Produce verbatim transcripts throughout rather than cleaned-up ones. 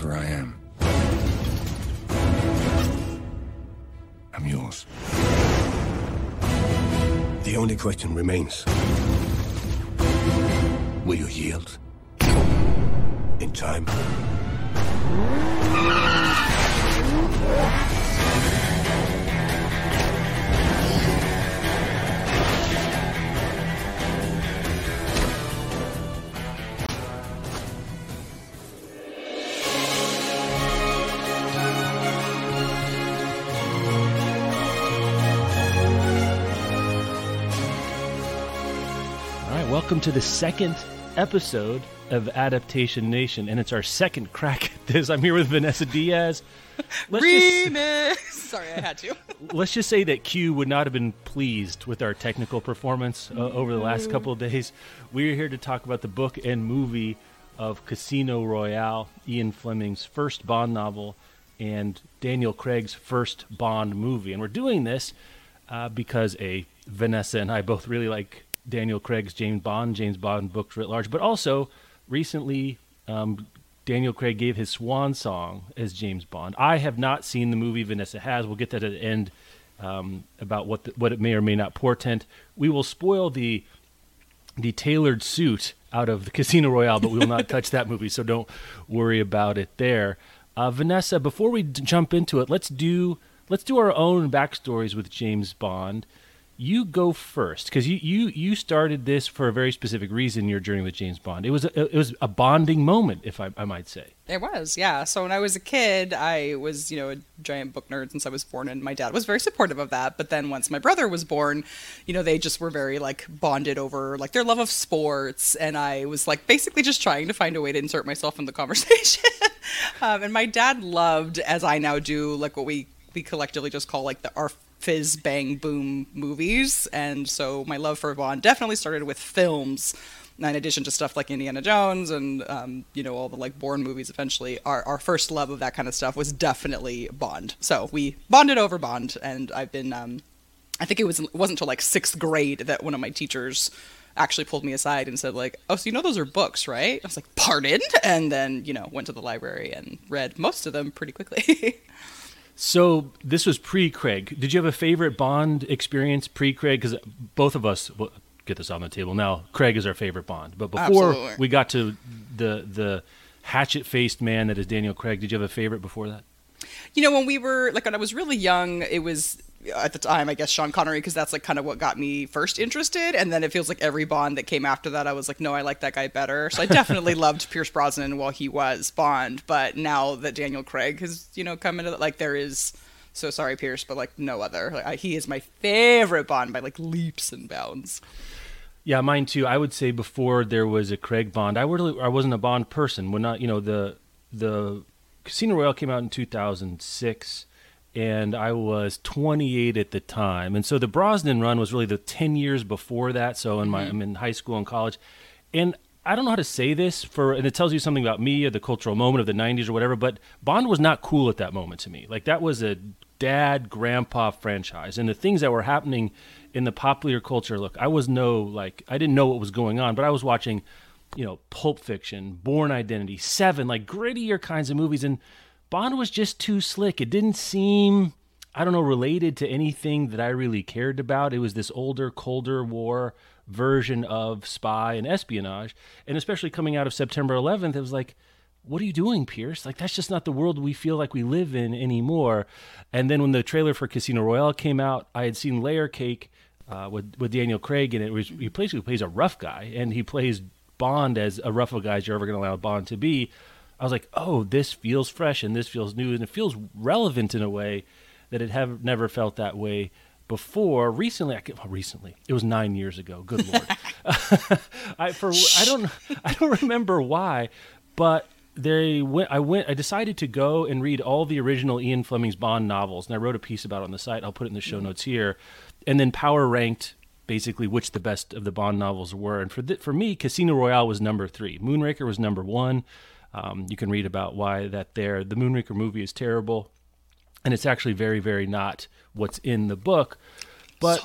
whatever I am, I'm yours. The only question remains. Will you yield? In time? Welcome to the second episode of Adaptation Nation, and it's our second crack at this. I'm here with Vanessa Diaz. Let's Remix! Just, Sorry, I had to. Let's just say that Q would not have been pleased with our technical performance uh, over the last couple of days. We're here to talk about the book and movie of Casino Royale, Ian Fleming's first Bond novel, and Daniel Craig's first Bond movie. And we're doing this uh, because, A, Vanessa and I both really like Daniel Craig's James Bond, James Bond books writ large, but also recently um, Daniel Craig gave his swan song as James Bond. I have not seen the movie. Vanessa has. We'll get that at the end um, about what the, what it may or may not portend. We will spoil the the tailored suit out of the Casino Royale, but we will not touch that movie, so don't worry about it there. Uh, Vanessa, before we d- jump into it, let's do let's do our own backstories with James Bond. You go first, because you, you, you started this for a very specific reason, your journey with James Bond. It was a, it was a bonding moment, if I, I might say. It was, yeah. So when I was a kid, I was, you know, a giant book nerd since I was born, and my dad was very supportive of that. But then once my brother was born, you know, they just were very, like, bonded over, like, their love of sports. And I was, like, basically just trying to find a way to insert myself in the conversation. um, and my dad loved, as I now do, like, what we, we collectively just call, like, the our fizz bang boom movies. And so my love for Bond definitely started with films, in addition to stuff like Indiana Jones and um, you know, all the like Bourne movies. Eventually our, our first love of that kind of stuff was definitely Bond, so we bonded over Bond. And I've been um, I think it was it wasn't until like sixth grade that one of my teachers actually pulled me aside and said, like, oh, so you know those are books, right? I was like, pardon? And then, you know, went to the library and read most of them pretty quickly. So this was pre-Craig. Did you have a favorite Bond experience pre-Craig? Because both of us, we'll get this on the table now, Craig is our favorite Bond. But before Absolutely. we got to the the hatchet-faced man that is Daniel Craig, did you have a favorite before that? You know, when we were, like, when I was really young, it was, at the time, I guess, Sean Connery, because that's, like, kind of what got me first interested. And then it feels like every Bond that came after that, I was like, no, I like that guy better. So I definitely loved Pierce Brosnan while he was Bond. But now that Daniel Craig has, you know, come into that, like, there is, so sorry, Pierce, but, like, no other. Like, I, he is my favorite Bond by, like, leaps and bounds. Yeah, mine too. I would say before there was a Craig Bond, I really, I wasn't a Bond person. When not, you know, the the Casino Royale came out in two thousand six, and I was twenty-eight at the time. And so the Brosnan run was really the ten years before that. So in my, mm-hmm. I'm in high school and college. And I don't know how to say this, for, and it tells you something about me or the cultural moment of the nineties or whatever, but Bond was not cool at that moment to me. Like, that was a dad, grandpa franchise. And the things that were happening in the popular culture, look, I was no, like, I didn't know what was going on, but I was watching, you know, Pulp Fiction, Bourne Identity, Seven, like grittier kinds of movies. And Bond was just too slick. It didn't seem, I don't know, related to anything that I really cared about. It was this older, colder war version of spy and espionage. And especially coming out of September eleventh, it was like, what are you doing, Pierce? Like, that's just not the world we feel like we live in anymore. And then when the trailer for Casino Royale came out, I had seen Layer Cake uh, with, with Daniel Craig, and it was, he basically plays a rough guy, and he plays Bond as a rough guy as you're ever going to allow Bond to be. I was like, oh, this feels fresh, and this feels new, and it feels relevant in a way that it have never felt that way before. Recently, I, well, recently, it was nine years ago. Good Lord. I, for, I don't, I don't remember why, but they went. I went. I decided to go and read all the original Ian Fleming's Bond novels, and I wrote a piece about it on the site. I'll put it in the show notes here, and then power ranked basically which the best of the Bond novels were. And for th- for me, Casino Royale was number three. Moonraker was number one. Um, you can read about why that there. The Moonraker movie is terrible, and it's actually very, very not what's in the book. But so bad.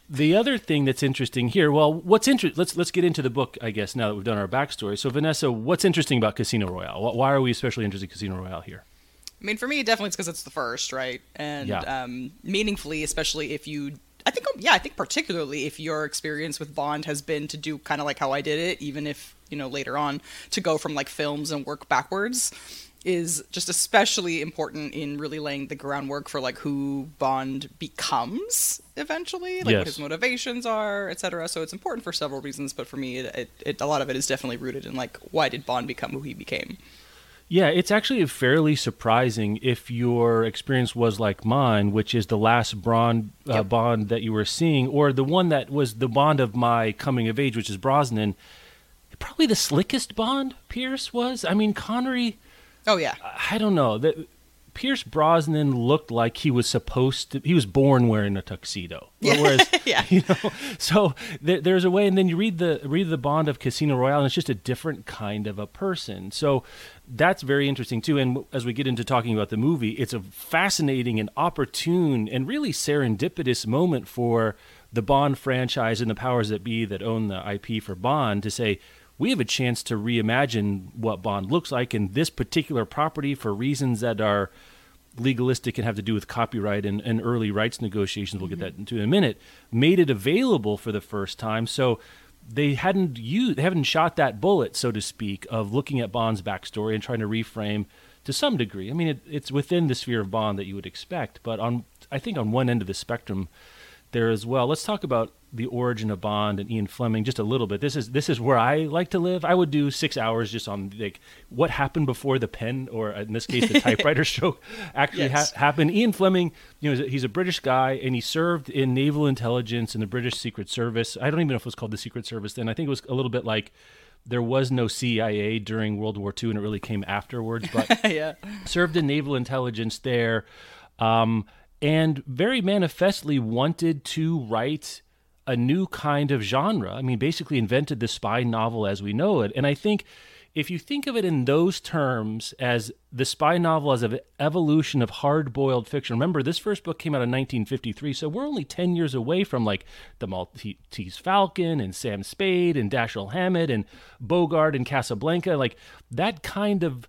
the other thing that's interesting here, well, what's interesting? Let's let's get into the book, I guess. Now that we've done our backstory, so Vanessa, what's interesting about Casino Royale? Why are we especially interested in Casino Royale here? I mean, for me, definitely it's because it's the first, right? And Yeah. um, meaningfully, especially if you, I think, yeah, I think particularly if your experience with Bond has been to do kind of like how I did it, even if, you know, later on, to go from like films and work backwards, is just especially important in really laying the groundwork for like who Bond becomes eventually, like Yes. what his motivations are, et cetera. So it's important for several reasons, but for me, it, it, it a lot of it is definitely rooted in like why did Bond become who he became? Yeah, it's actually fairly surprising if your experience was like mine, which is the last Bond, uh, Yep. Bond that you were seeing, or the one that was the Bond of my coming of age, which is Brosnan. Probably the slickest Bond Pierce was. I mean, Connery, Oh yeah, I don't know. The, Pierce Brosnan looked like he was supposed to. He was born wearing a tuxedo. Yeah. Whereas, Yeah. you know, so there, there's a way, and then you read the read the Bond of Casino Royale, and it's just a different kind of a person. So that's very interesting too. And as we get into talking about the movie, it's a fascinating and opportune and really serendipitous moment for the Bond franchise and the powers that be that own the I P for Bond to say, we have a chance to reimagine what Bond looks like, and this particular property, for reasons that are legalistic and have to do with copyright and, and early rights negotiations, we'll get that into in a minute, made it available for the first time. So they hadn't used, they haven't shot that bullet, so to speak, of looking at Bond's backstory and trying to reframe to some degree. I mean, it, it's within the sphere of Bond that you would expect, but on I think on one end of the spectrum there as well. Let's talk about the origin of Bond and Ian Fleming just a little bit. This is this is where I like to live. I would do six hours just on like what happened before the pen, or in this case, the typewriter stroke actually Yes. ha- happened. Ian Fleming, you know, he's a British guy, and he served in naval intelligence in the British Secret Service. I don't even know if it was called the Secret Service then. I think it was a little bit like there was no C I A during World War Two, and it really came afterwards. But yeah. served in naval intelligence there, um, and very manifestly wanted to write a new kind of genre. I mean, basically invented the spy novel as we know it. And I think if you think of it in those terms as the spy novel as an evolution of hard-boiled fiction, remember this first book came out in nineteen fifty-three, so we're only ten years away from like the Maltese Falcon and Sam Spade and Dashiell Hammett and Bogart and Casablanca. Like that kind of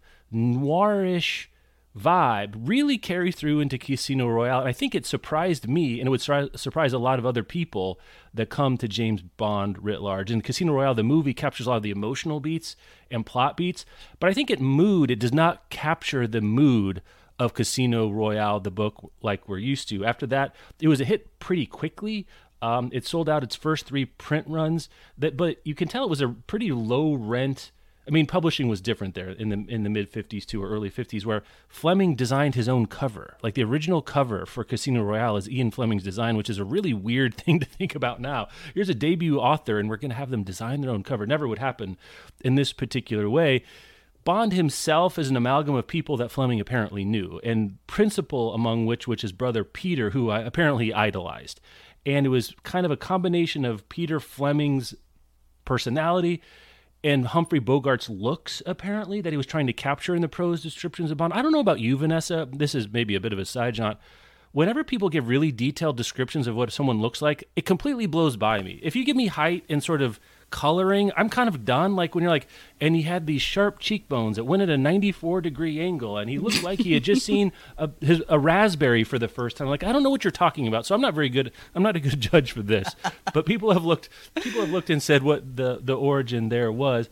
noirish vibe really carries through into Casino Royale. And I think it surprised me, and it would sur- surprise a lot of other people that come to James Bond writ large. And Casino Royale, the movie, captures a lot of the emotional beats and plot beats, but I think it mood, it does not capture the mood of Casino Royale, the book, like we're used to. After that, it was a hit pretty quickly. Um, it sold out its first three print runs, that, but you can tell it was a pretty low rent. I mean, publishing was different there in the in the mid fifties to or early fifties, where Fleming designed his own cover. Like the original cover for Casino Royale is Ian Fleming's design, which is a really weird thing to think about now. Here's a debut author, and we're going to have them design their own cover. Never would happen in this particular way. Bond himself is an amalgam of people that Fleming apparently knew, and principal among which, which is brother Peter, who I apparently idolized. And it was kind of a combination of Peter Fleming's personality and Humphrey Bogart's looks, apparently, that he was trying to capture in the prose descriptions of Bond. I don't know about you, Vanessa. This is maybe a bit of a side jaunt. Whenever people give really detailed descriptions of what someone looks like, it completely blows by me. If you give me height and sort of coloring, I'm kind of done. Like when you're like, and he had these sharp cheekbones that went at a ninety-four degree angle, and he looked like he had just seen a, his, a raspberry for the first time. Like, I don't know what you're talking about, so I'm not very good. I'm not a good judge for this. But people have looked, people have looked and said what the the origin there was,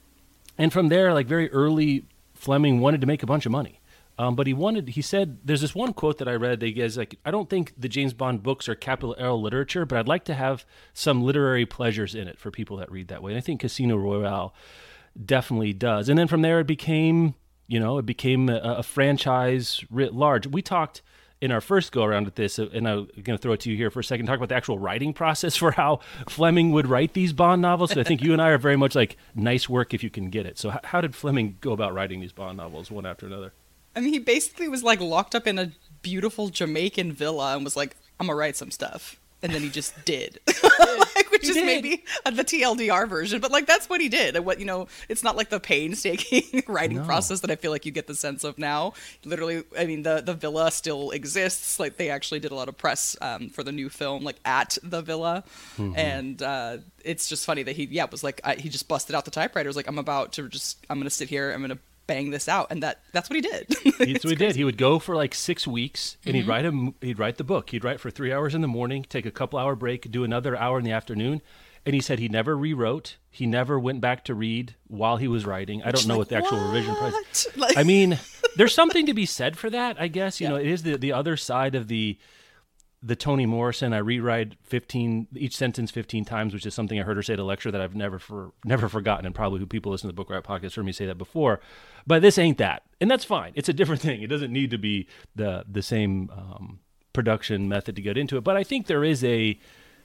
and from there, like very early, Fleming wanted to make a bunch of money. Um, but he wanted, he said, there's this one quote that I read that he goes, like, I don't think the James Bond books are capital L literature, but I'd like to have some literary pleasures in it for people that read that way. And I think Casino Royale definitely does. And then from there, it became, you know, it became a, a franchise writ large. We talked in our first go around at this, and I'm going to throw it to you here for a second, talk about the actual writing process for how Fleming would write these Bond novels. So I think you and I are very much like, nice work if you can get it. So how, how did Fleming go about writing these Bond novels one after another? I mean, he basically was like locked up in a beautiful Jamaican villa and was like, I'm gonna write some stuff. and then he just did. like, which He is did. maybe the T L D R version, but like that's what he did. And what you know, it's not like the painstaking writing No. process that I feel like you get the sense of now. Literally, I mean, the the villa still exists. Like they actually did a lot of press um, for the new film, like at the villa, Mm-hmm. and uh, it's just funny that he yeah was like I, he just busted out the typewriter. Was like I'm about to just I'm gonna sit here. I'm gonna bang this out, and that that's what he did. That's what he did. He would go for like six weeks, and Mm-hmm. he'd write a m- he'd write the book. He'd write for three hours in the morning, take a couple hour break, do another hour in the afternoon. And he said he never rewrote. He never went back to read while he was writing. I don't know what the actual revision process. What? Like- I mean, there's something to be said for that. I guess you Yeah. know it is the the other side of the the Toni Morrison. I rewrite fifteen each sentence fifteen times, which is something I heard her say at a lecture that I've never for never forgotten, and probably who people listen to the Book Riot podcast heard me say that before. But this ain't that, and that's fine. It's a different thing. It doesn't need to be the the same um, production method to get into it. But I think there is a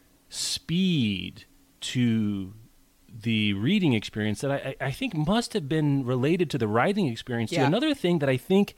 speed to the reading experience that I, I think must have been related to the writing experience. too. Yeah. Another thing that I think,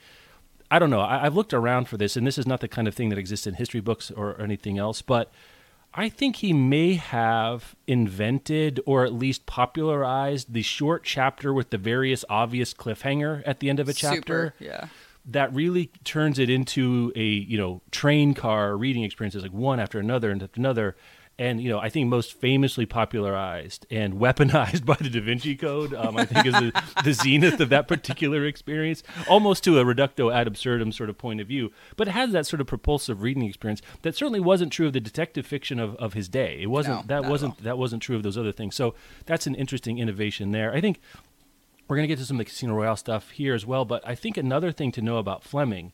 I don't know, I, I've looked around for this, and this is not the kind of thing that exists in history books or anything else, but I think he may have invented or at least popularized the short chapter with the various obvious cliffhanger at the end of a chapter. Super, yeah. That really turns it into a, you know, train car reading experience. It's like one after another and after another. And, you know, I think most famously popularized and weaponized by the Da Vinci Code, um, I think is the, the zenith of that particular experience, almost to a reducto ad absurdum sort of point of view. But it has that sort of propulsive reading experience that certainly wasn't true of the detective fiction of, of his day. It wasn't, No, that not at wasn't, all. that wasn't true of those other things. So that's an interesting innovation there. I think we're going to get to some of the Casino Royale stuff here as well. But I think another thing to know about Fleming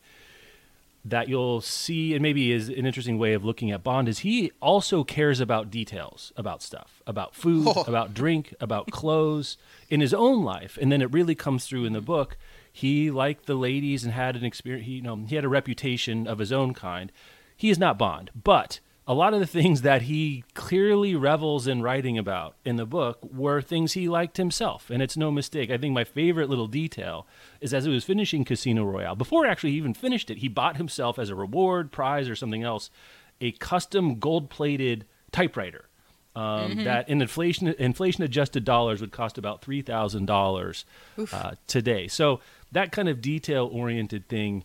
that you'll see, and maybe is an interesting way of looking at Bond, is he also cares about details, about stuff, about food, Oh. about drink, about clothes in his own life. And then it really comes through in the book. He liked the ladies and had an experience, he, you know, he had a reputation of his own kind. He is not Bond, but a lot of the things that he clearly revels in writing about in the book were things he liked himself. And it's no mistake. I think my favorite little detail is as he was finishing Casino Royale, before actually he even finished it, he bought himself as a reward, prize, or something else, a custom gold-plated typewriter um, that in inflation inflation adjusted dollars would cost about three thousand dollars uh, today. So that kind of detail-oriented thing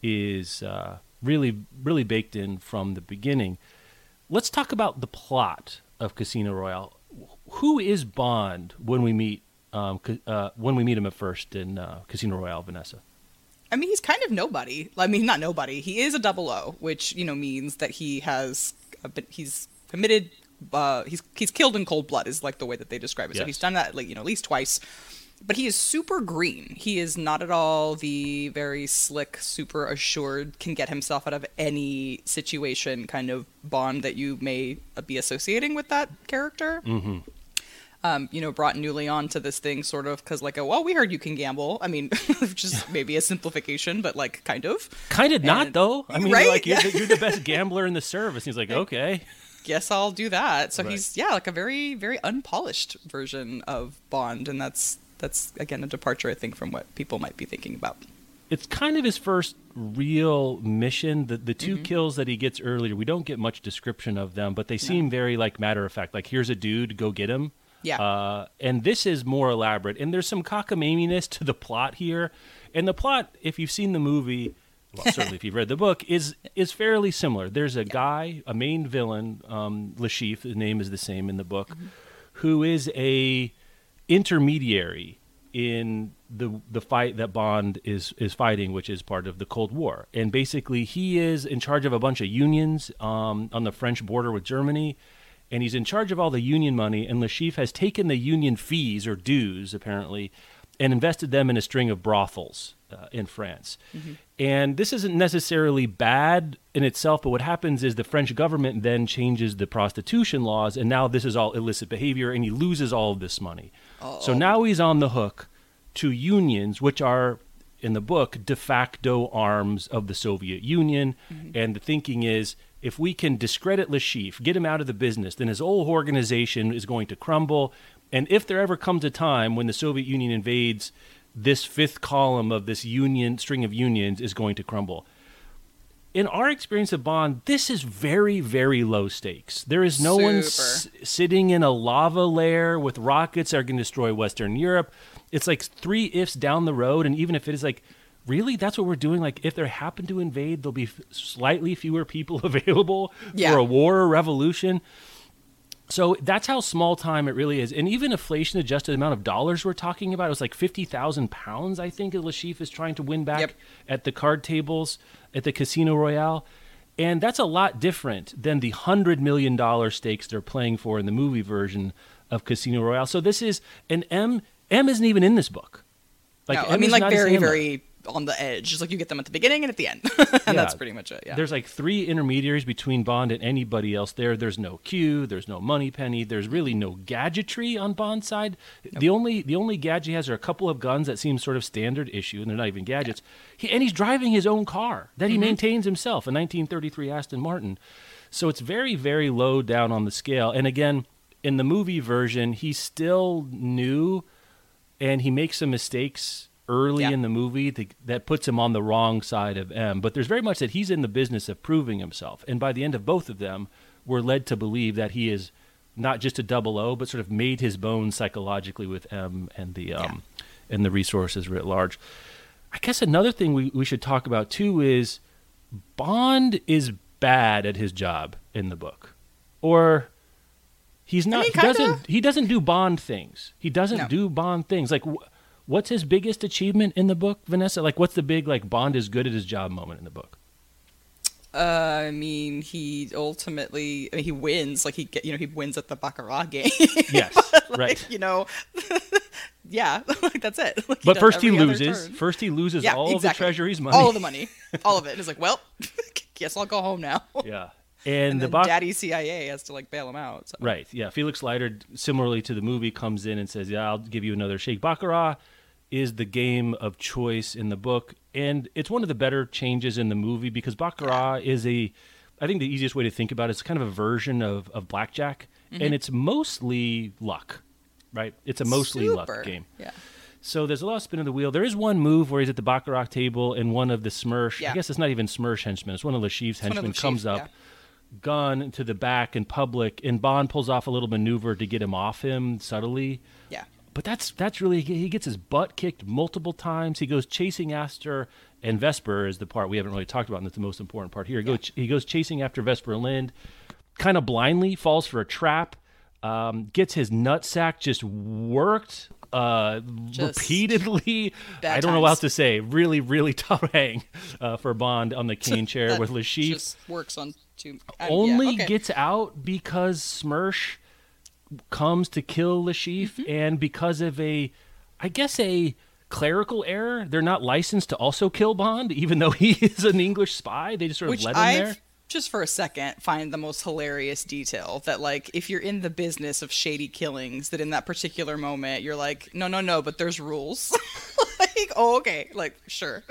is uh, really, really baked in from the beginning. Let's talk about the plot of Casino Royale. Who is Bond when we meet um, ca- uh, when we meet him at first in uh, Casino Royale, Vanessa? I mean, he's kind of nobody. I mean, not nobody. He is a double O, which you know means that he has a bit, he's committed. Uh, he's he's killed in cold blood is like the way that they describe it. So Yes. he's done that like you know at least twice. But he is super green. He is not at all the very slick, super assured, can get himself out of any situation kind of Bond that you may be associating with that character. Mm-hmm. Um, you know, brought newly onto this thing sort of because like, oh, well, we heard you can gamble. I mean, which is maybe a simplification, but like kind of. Kind of not, And- though. I mean, Right? like you're the, you're the best gambler in the service. He's like, okay. Guess I'll do that. So Right. he's, yeah, like a very, very unpolished version of Bond. And that's, that's again, a departure, I think, from what people might be thinking about. It's kind of his first real mission. The the two kills that he gets earlier, we don't get much description of them, but they seem very like matter of fact. Like, here's a dude, go get him. Yeah. Uh, and this is more elaborate. And there's some cockamamie-ness to the plot here. And the plot, if you've seen the movie, well, certainly if you've read the book, is is fairly similar. There's a guy, a main villain, um, Le Chiffre, the name is the same in the book, who is a intermediary in the the fight that Bond is is fighting, which is part of the Cold War. And basically, he is in charge of a bunch of unions um, on the French border with Germany, and he's in charge of all the union money. And Le Chiffre has taken the union fees or dues, apparently, and invested them in a string of brothels uh, in France. And this isn't necessarily bad in itself, but what happens is the French government then changes the prostitution laws, and now this is all illicit behavior, and he loses all of this money. So now he's on the hook to unions, which are, in the book, de facto arms of the Soviet Union. And the thinking is, if we can discredit Le Chiffre, get him out of the business, then his whole organization is going to crumble. And if there ever comes a time when the Soviet Union invades, this fifth column of this union string of unions is going to crumble. in our experience of Bond, this is very, very low stakes. There is no one s- sitting in a lava lair with rockets that are going to destroy Western Europe. It's like three ifs down the road, and even if it is like, really, that's what we're doing? Like, if they happen to invade, there'll be f- slightly fewer people available Yeah. for a war or revolution. So that's how small time it really is. And even inflation-adjusted amount of dollars we're talking about, it was like fifty thousand pounds, I think, Le Chiffre is trying to win back Yep. at the card tables at the Casino Royale. And that's a lot different than the one hundred million dollars stakes they're playing for in the movie version of Casino Royale. So this is an M. M isn't even in this book. Like, no, M I mean, is like not his very, ammo. very on the edge. Just like you get them at the beginning and at the end. and Yeah. that's pretty much it. Yeah. There's like three intermediaries between Bond and anybody else there. There's no Q, there's no Moneypenny, there's really no gadgetry on Bond's side. Nope. The only the only gadget he has are a couple of guns that seem sort of standard issue, and they're not even gadgets. Yeah. He, and he's driving his own car that he mm-hmm. maintains himself, a nineteen thirty-three Aston Martin. So it's very, very low down on the scale. And again, in the movie version, he's still new, and he makes some mistakes early yeah. in the movie to, that puts him on the wrong side of M. But there's very much that he's in the business of proving himself. And by the end of both of them, we're led to believe that he is not just a double O, but sort of made his bones psychologically with M and the um, yeah. and the resources writ large. I guess another thing we, we should talk about, too, is Bond is bad at his job in the book. Or he's not. I mean, he doesn't. He doesn't do Bond things. He doesn't no. do Bond things. Like, wh- what's his biggest achievement in the book, Vanessa? Like, what's the big like Bond is good at his job moment in the book? Uh, I mean, he ultimately, I mean, he wins. Like he, get, you know, he wins at the Baccarat game. Yes, but, like, right. You know, yeah, like that's it. Like, but he first he other loses. turn. First he loses yeah, all exactly. of the treasury's money. All of the money, all of it. And he's like, well, guess I'll go home now. Yeah. And, And, then the Bac- daddy C I A has to like bail him out. So. Right. Yeah. Felix Leiter, similarly to the movie, comes in and says, "Yeah, I'll give you another shake." Baccarat is the game of choice in the book, and it's one of the better changes in the movie because Baccarat yeah. is a, I think the easiest way to think about it is kind of a version of, of blackjack, mm-hmm. and it's mostly luck, right? It's a mostly Super. luck game. Yeah. So there's a lot of spin of the wheel. There is one move where he's at the Baccarat table and one of the Smersh, yeah. I guess it's not even Smersh henchmen, it's one of Le Chiffre's henchmen comes up, yeah. gun to the back in public, and Bond pulls off a little maneuver to get him off him subtly. Yeah. But that's that's really, he gets his butt kicked multiple times. He goes chasing after, and Vesper is the part we haven't really talked about, and that's the most important part here. He, yeah. goes, he goes chasing after Vesper Lind, kind of blindly, falls for a trap, um, gets his nutsack just worked uh, just repeatedly. I don't times. know what else to say. Really, really tough hang uh, for Bond on the cane chair with Le Chiffre. Just works on two. Uh, Only yeah, okay. gets out because Smersh comes to kill Le Chiffre, mm-hmm. and because of a, I guess a clerical error, they're not licensed to also kill Bond, even though he is an English spy. They just sort of Which let him I've, there. Just for a second, find the most hilarious detail that, like, if you're in the business of shady killings, that in that particular moment, you're like, no, no, no, but there's rules. Like, oh, okay, like, sure.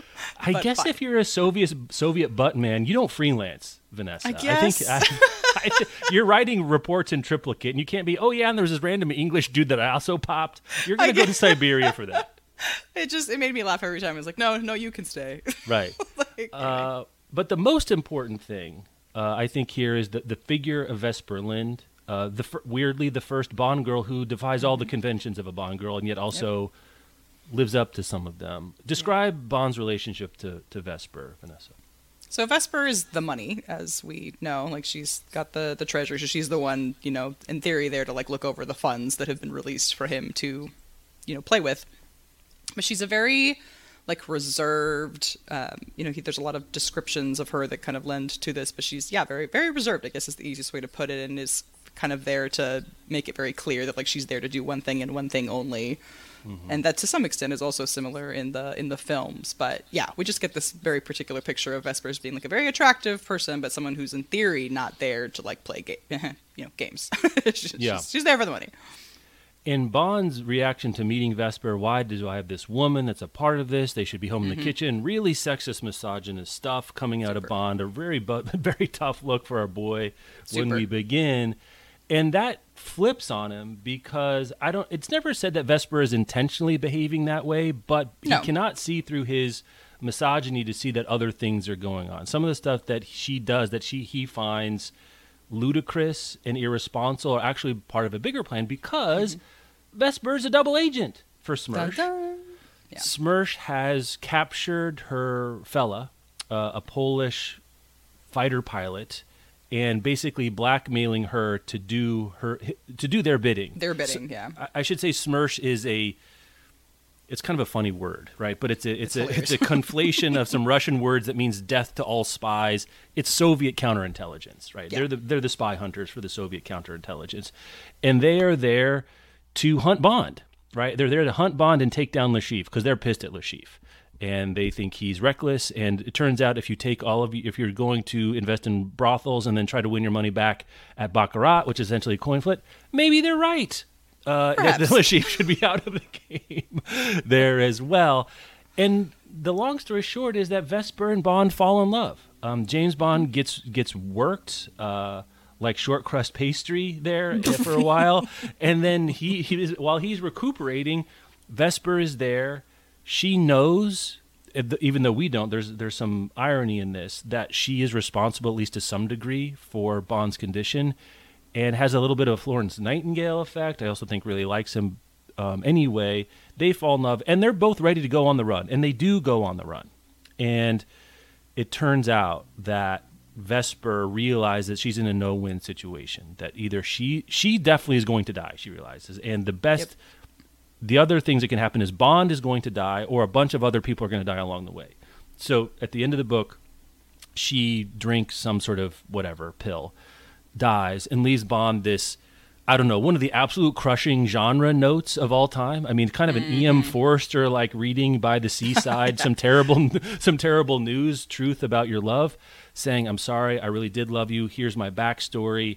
I guess fine. If you're a Soviet Soviet butt man, you don't freelance, Vanessa. I guess. I think I, I, you're writing reports in triplicate, and you can't be, oh yeah, and there was this random English dude that I also popped. You're going to go to Siberia for that. It just, it made me laugh every time. I was like, no, no, you can stay. Right. like, uh, but the most important thing, uh, I think, here is the, the figure of Vesper Lind, uh, the weirdly the first Bond girl who defies all the conventions of a Bond girl, and yet also... Yep. lives up to some of them. Describe yeah. Bond's relationship to, to Vesper, Vanessa. So Vesper is the money, as we know. Like, she's got the, the treasure. So she's the one, you know, in theory there to, like, look over the funds that have been released for him to, you know, play with. But she's a very, like, reserved, um, you know, he, there's a lot of descriptions of her that kind of lend to this. But she's, yeah, very, very reserved, I guess is the easiest way to put it, and is kind of there to make it very clear that, like, she's there to do one thing and one thing only. Mm-hmm. And that to some extent is also similar in the in the films. But yeah, we just get this very particular picture of Vesper as being like a very attractive person, but someone who's in theory not there to like play ga- you know, games. she's, yeah. she's, she's there for the money. In Bond's reaction to meeting Vesper, why do I have this woman that's a part of this? They should be home mm-hmm. in the kitchen. Really sexist, misogynist stuff coming out Super. of Bond. A very, very tough look for our boy Super. when we begin. And that flips on him because I don't. It's never said that Vesper is intentionally behaving that way, but no. he cannot see through his misogyny to see that other things are going on. Some of the stuff that she does that she he finds ludicrous and irresponsible are actually part of a bigger plan because mm-hmm. Vesper is a double agent for Smersh. Dun, dun. Yeah. Smersh has captured her fella, uh, a Polish fighter pilot, and basically blackmailing her to do her to do their bidding. Their bidding, so, yeah. I, I should say Smersh is a. It's kind of a funny word, right? But it's a it's, it's a it's a conflation of some Russian words that means death to all spies. It's Soviet counterintelligence, right? Yeah. They're the they're the spy hunters for the Soviet counterintelligence, and they are there to hunt Bond, right? They're there to hunt Bond and take down Le Chiffre because they're pissed at Le Chiffre, and they think he's reckless. And it turns out if you take all of you, if you're going to invest in brothels and then try to win your money back at baccarat, which is essentially a coin flip, maybe they're right. Uh, that the Le Chiffre should be out of the game there as well. And the long story short is that Vesper and Bond fall in love. Um, James Bond gets gets worked uh, like short crust pastry there for a while, and then he, he is, while he's recuperating, Vesper is there. She knows, even though we don't. There's there's some irony in this that she is responsible, at least to some degree, for Bond's condition. And has a little bit of a Florence Nightingale effect. I also think really likes him um, anyway. They fall in love, and they're both ready to go on the run. And they do go on the run. And it turns out that Vesper realizes she's in a no-win situation, that either she she definitely is going to die, she realizes. And the best, yep. the other things that can happen is Bond is going to die, or a bunch of other people are going to die along the way. So at the end of the book, she drinks some sort of whatever, pill, dies, and leaves Bond this, I don't know, one of the absolute crushing genre notes of all time. I mean, kind of an mm. E M Forster like reading by the seaside, yeah. some terrible, some terrible news, truth about your love, saying, "I'm sorry, I really did love you. Here's my backstory,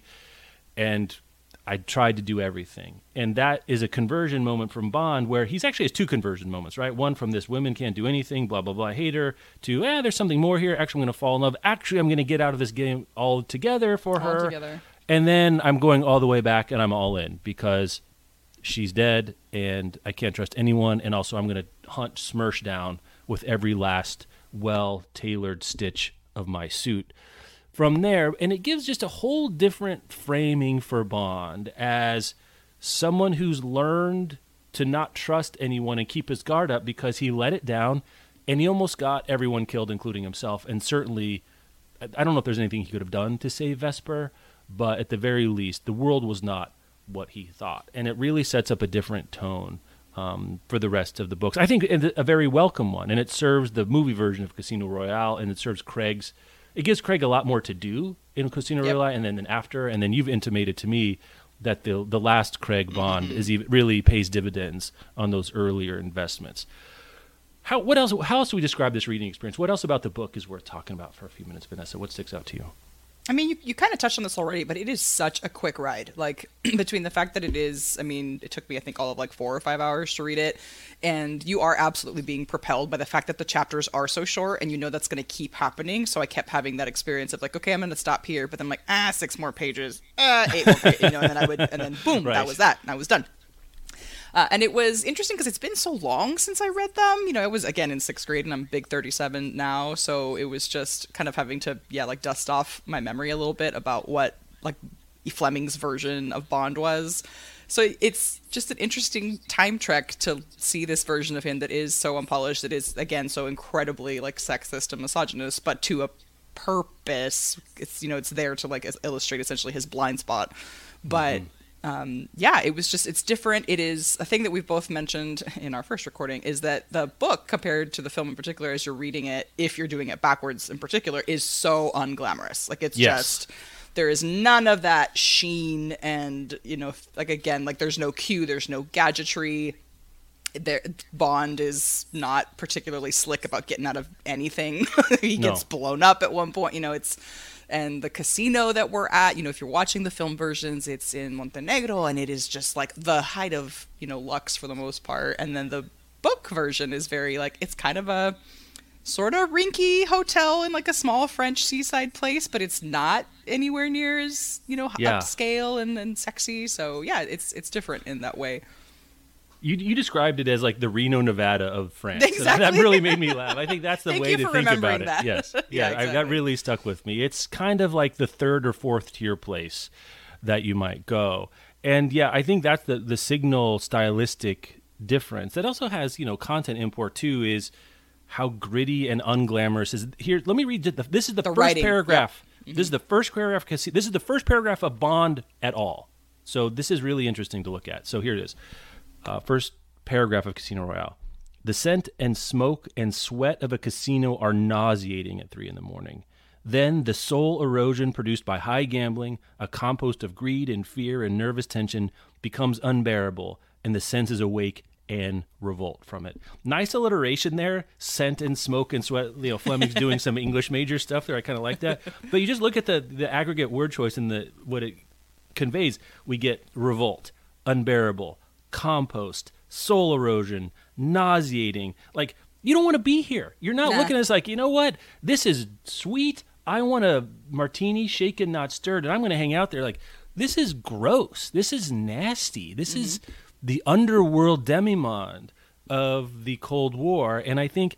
and I tried to do everything." And that is a conversion moment from Bond, where he's actually has two conversion moments, right? One from this women can't do anything, blah blah blah, I hate her, to eh, there's something more here. Actually, I'm going to fall in love. Actually, I'm going to get out of this game altogether for her. Altogether. And then I'm going all the way back, and I'm all in because she's dead, and I can't trust anyone. And also, I'm going to hunt Smersh down with every last well-tailored stitch of my suit. From there, and it gives just a whole different framing for Bond as someone who's learned to not trust anyone and keep his guard up because he let it down, and he almost got everyone killed, including himself. And certainly, I don't know if there's anything he could have done to save Vesper, but at the very least, the world was not what he thought. And it really sets up a different tone um, for the rest of the books. I think a very welcome one, and it serves the movie version of Casino Royale, and it serves Craig's. It gives Craig a lot more to do in Casino yep. Royale, and then, then after, and then you've intimated to me that the the last Craig Bond is even, really pays dividends on those earlier investments. How what else? How else do we describe this reading experience? What else about the book is worth talking about for a few minutes, Vanessa? What sticks out to you? I mean, you, you kind of touched on this already, but it is such a quick ride. Like, between the fact that it is, I mean, it took me, I think, all of like four or five hours to read it. And you are absolutely being propelled by the fact that the chapters are so short, and you know that's going to keep happening. So I kept having that experience of like, okay, I'm going to stop here. But then I'm like, ah, six more pages, ah, eight more pages, you know, and then I would, and then boom, right. that was that. And I was done. Uh, and it was interesting because it's been so long since I read them. You know, I was, again, in sixth grade, and I'm big thirty-seven now. So it was just kind of having to, yeah, like dust off my memory a little bit about what, like, E. Fleming's version of Bond was. So it's just an interesting time trek to see this version of him that is so unpolished, that is, again, so incredibly, like, sexist and misogynist, but to a purpose. It's, you know, it's there to, like, illustrate essentially his blind spot. But... Mm-hmm. Um, yeah, it was just, it's different. It is a thing that we've both mentioned in our first recording, is that the book, compared to the film in particular, as you're reading it, if you're doing it backwards in particular, is so unglamorous. Like, it's yes. just, there is none of that sheen and, you know, like, again, like, there's no Q, there's no gadgetry. There, Bond is not particularly slick about getting out of anything. He no. gets blown up at one point, you know, it's... And the casino that we're at, you know, if you're watching the film versions, it's in Montenegro, and it is just like the height of, you know, lux for the most part. And then the book version is very like, it's kind of a sort of rinky hotel in like a small French seaside place, but it's not anywhere near as, you know, yeah. upscale and, and sexy. So yeah, it's it's different in that way. You you described it as like the Reno, Nevada of France. Exactly. And that really made me laugh. I think that's the Thank way you to for think about remembering it. that. Yes. Yeah, Yeah, I, that exactly. really stuck with me. It's kind of like the third or fourth tier place that you might go. And yeah, I think that's the, the signal stylistic difference. That also has, you know, content import too, is how gritty and unglamorous is. Here, let me read. The, this is the, The first writing, paragraph. yep. Mm-hmm. This is the first paragraph. This is the first paragraph of Bond at all. So this is really interesting to look at. So here it is. Uh, first paragraph of Casino Royale. The scent and smoke and sweat of a casino are nauseating at three in the morning. Then the soul erosion produced by high gambling, a compost of greed and fear and nervous tension, becomes unbearable, and the senses awake and revolt from it. Nice alliteration there. Scent and smoke and sweat. You know, Fleming's doing some English major stuff there. I kind of like that. But you just look at the, the aggregate word choice and the what it conveys. We get revolt, unbearable, compost, soul erosion, nauseating. Like, you don't want to be here. You're not Nah. looking at us like, you know what? This is sweet. I want a martini, shaken, not stirred, and I'm going to hang out there. Like, this is gross. This is nasty. This Mm-hmm. is the underworld demimonde of the Cold War. And I think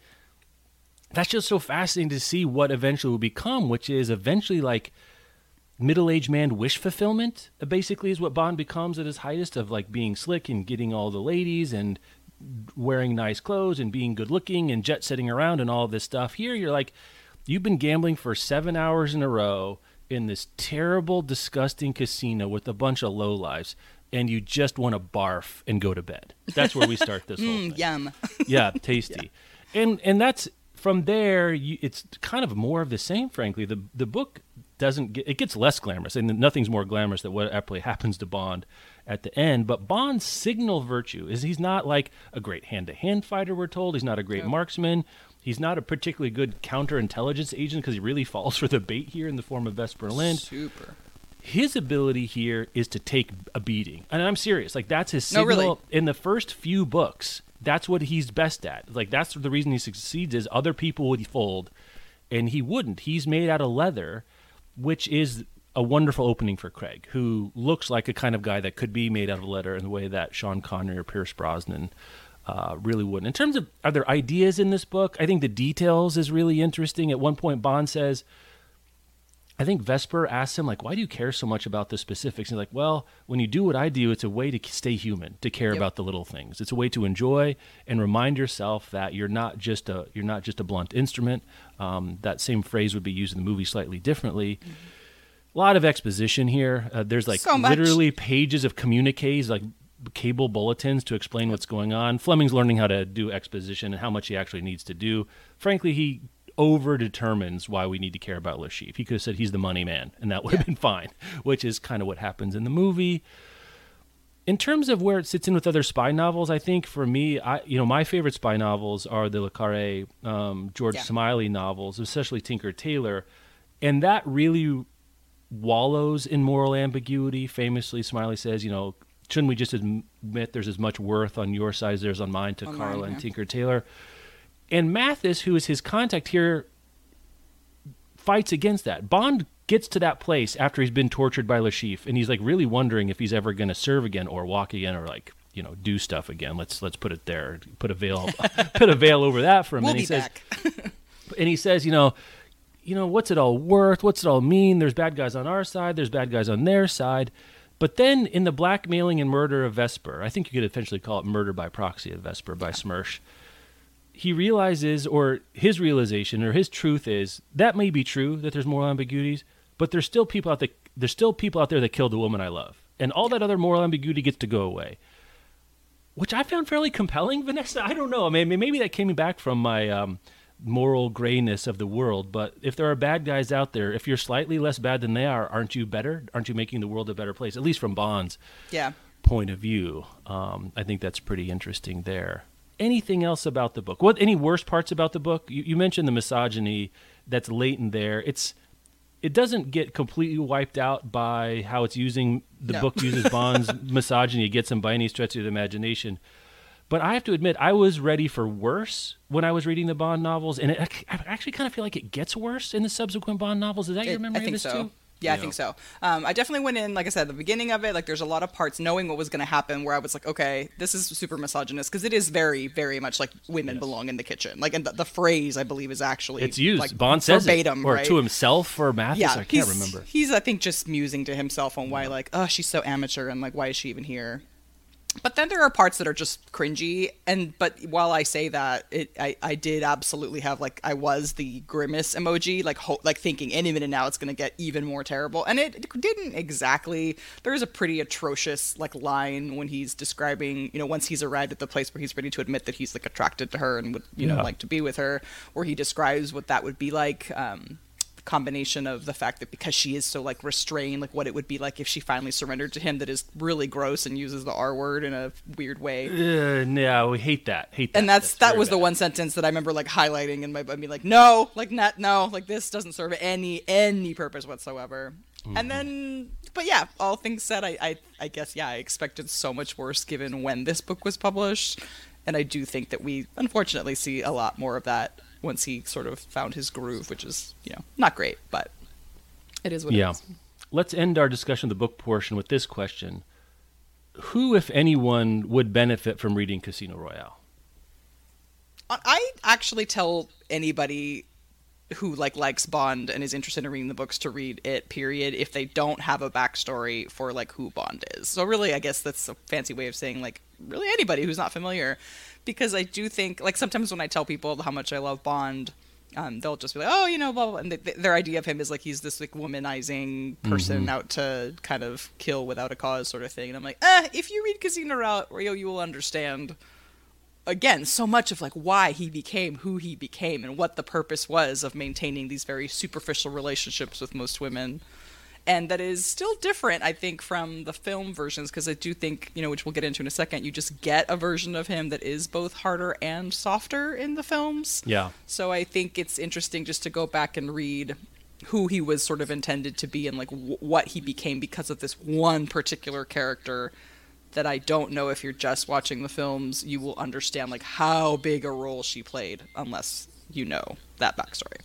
that's just so fascinating to see what eventually will become, which is eventually like middle-aged man wish fulfillment, basically, is what Bond becomes at his highest, of like being slick and getting all the ladies and wearing nice clothes and being good looking and jet setting around and all this stuff. Here you're like, you've been gambling for seven hours in a row in this terrible, disgusting casino with a bunch of lowlives, and you just want to barf and go to bed. That's where we start this whole thing. Mm, yum. Yeah, tasty. And and that's from there, you, it's kind of more of the same, frankly. The the book doesn't get, it gets less glamorous, and nothing's more glamorous than what actually happens to Bond at the end. But Bond's signal virtue is he's not like a great hand-to-hand fighter, we're told. He's not a great Nope. marksman. He's not a particularly good counterintelligence agent because he really falls for the bait here in the form of Vesper Lind. Super. His ability here is to take a beating. And I'm serious. Like, that's his No, signal. really. In the first few books, that's what he's best at. Like, that's the reason he succeeds is other people would fold, and he wouldn't. He's made out of leather, which is a wonderful opening for Craig, who looks like a kind of guy that could be made out of leather in the way that Sean Connery or Pierce Brosnan uh, really wouldn't. In terms of, are there ideas in this book? I think the details is really interesting. At one point, Bond says, I think Vesper asks him, like, why do you care so much about the specifics? And he's like, well, when you do what I do, it's a way to stay human, to care Yep. about the little things. It's a way to enjoy and remind yourself that you're not just a you're not just a blunt instrument. Um, that same phrase would be used in the movie slightly differently. A lot of exposition here. Uh, there's like So much. literally pages of communiques, like cable bulletins to explain what's going on. Fleming's learning how to do exposition and how much he actually needs to do. Frankly, he over determines why we need to care about Le Chiffre. He could have said he's the money man, and that would have Yeah. been fine, which is kind of what happens in the movie. In terms of where it sits in with other spy novels, I think for me, I you know, my favorite spy novels are the Le Carré, um, George Yeah. Smiley novels, especially Tinker Tailor, and that really wallows in moral ambiguity. Famously, Smiley says, you know, shouldn't we just admit there's as much worth on your side as there's on mine to On Carla mine, and yeah. Tinker Tailor? And Mathis, who is his contact here, fights against that. Bond gets to that place after he's been tortured by Le Chiffre, and he's like really wondering if he's ever going to serve again or walk again or like, you know, do stuff again. Let's let's put it there. Put a veil put a veil over that for a We'll minute. be He says, back. and he says, you know, you know, what's it all worth? What's it all mean? There's bad guys on our side. There's bad guys on their side. But then in the blackmailing and murder of Vesper, I think you could eventually call it murder by proxy of Vesper by Smersh, he realizes, or his realization, or his truth is, that may be true, that there's moral ambiguities, but there's still people out there, there's still people out there that killed the woman I love. And all that other moral ambiguity gets to go away. Which I found fairly compelling, Vanessa. I don't know. I mean, maybe that came back from my um, moral grayness of the world. But if there are bad guys out there, if you're slightly less bad than they are, aren't you better? Aren't you making the world a better place? At least from Bond's Yeah. point of view. Um, I think that's pretty interesting there. Anything else about the book? What any worst parts about the book? You, you mentioned the misogyny that's latent there. It's it doesn't get completely wiped out by how it's using the No. book uses Bond's misogyny. It gets him by any stretch of the imagination. But I have to admit, I was ready for worse when I was reading the Bond novels, and it, I actually kind of feel like it gets worse in the subsequent Bond novels. Is that your It- memory I think of this so. too? Yeah, I know? think so. Um, I definitely went in, like I said, the beginning of it, like there's a lot of parts knowing what was going to happen where I was like, okay, this is super misogynist because it is very, very much like women Yes. belong in the kitchen. Like, and the, the phrase, I believe, is actually It's used. like, Bond says verbatim, it. Or right? to himself or Mathis. Yeah, I can't he's, remember. He's, I think, just musing to himself on why, like, oh, she's so amateur and like, why is she even here? But then there are parts that are just cringy, and but while I say that, it I, I did absolutely have like I was the grimace emoji, like ho- like thinking any minute now it's gonna get even more terrible, and it didn't exactly. There is a pretty atrocious like line when he's describing, you know, once he's arrived at the place where he's ready to admit that he's like attracted to her and would you Yeah. know like to be with her, where he describes what that would be like. Um, combination of the fact that because she is so like restrained, like what it would be like if she finally surrendered to him, that is really gross and uses the R word in a weird way. Uh, yeah, we hate that. Hate that. And that's, that very was the bad. one sentence that I remember like highlighting in my, I mean like, no, like not, no, like this doesn't serve any, any purpose whatsoever. Mm-hmm. And then, but yeah, all things said, I, I, I guess, yeah, I expected so much worse given when this book was published. And I do think that we unfortunately see a lot more of that once he sort of found his groove, which is, you know, not great, but it is what Yeah. it is. Let's end our discussion of the book portion with this question. Who, if anyone, would benefit from reading Casino Royale? I actually tell anybody who like likes Bond and is interested in reading the books to read it, period, if they don't have a backstory for like who Bond is. So really, I guess that's a fancy way of saying like really anybody who's not familiar, because I do think like sometimes when I tell people how much I love Bond, um, they'll just be like, oh, you know, blah, blah, blah. And they, their idea of him is like he's this like womanizing person Mm-hmm. out to kind of kill without a cause sort of thing. And I'm like, eh, if you read Casino Royale, you will understand again so much of like why he became who he became and what the purpose was of maintaining these very superficial relationships with most women. And that is still different, I think, from the film versions, because I do think, you know, which we'll get into in a second, you just get a version of him that is both harder and softer in the films. Yeah. So I think it's interesting just to go back and read who he was sort of intended to be and like w- what he became because of this one particular character that I don't know if you're just watching the films, you will understand like how big a role she played unless you know that backstory.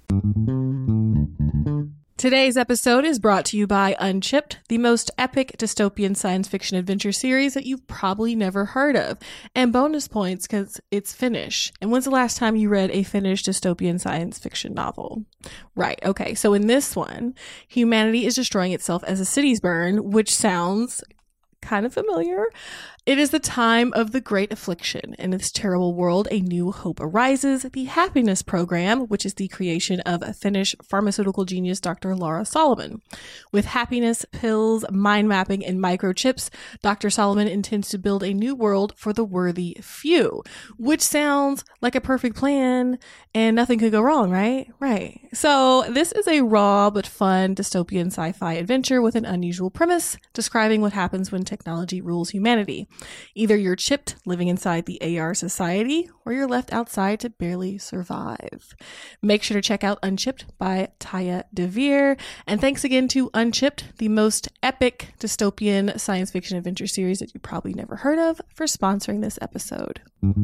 Today's episode is brought to you by Unchipped, the most epic dystopian science fiction adventure series that you've probably never heard of. And bonus points because it's Finnish. And when's the last time you read a Finnish dystopian science fiction novel? Right, okay. So in this one, humanity is destroying itself as the cities burn, which sounds kind of familiar. It is the time of the Great Affliction. In this terrible world, a new hope arises. The Happiness Program, which is the creation of Finnish pharmaceutical genius Doctor Laura Solomon. With happiness, pills, mind mapping, and microchips, Doctor Solomon intends to build a new world for the worthy few, which sounds like a perfect plan and nothing could go wrong, right? Right. So this is a raw but fun dystopian sci-fi adventure with an unusual premise describing what happens when technology rules humanity. Either you're chipped, living inside the A R society, or you're left outside to barely survive. Make sure to check out Unchipped by Taya DeVere. And thanks again to Unchipped, the most epic dystopian science fiction adventure series that you probably never heard of, for sponsoring this episode.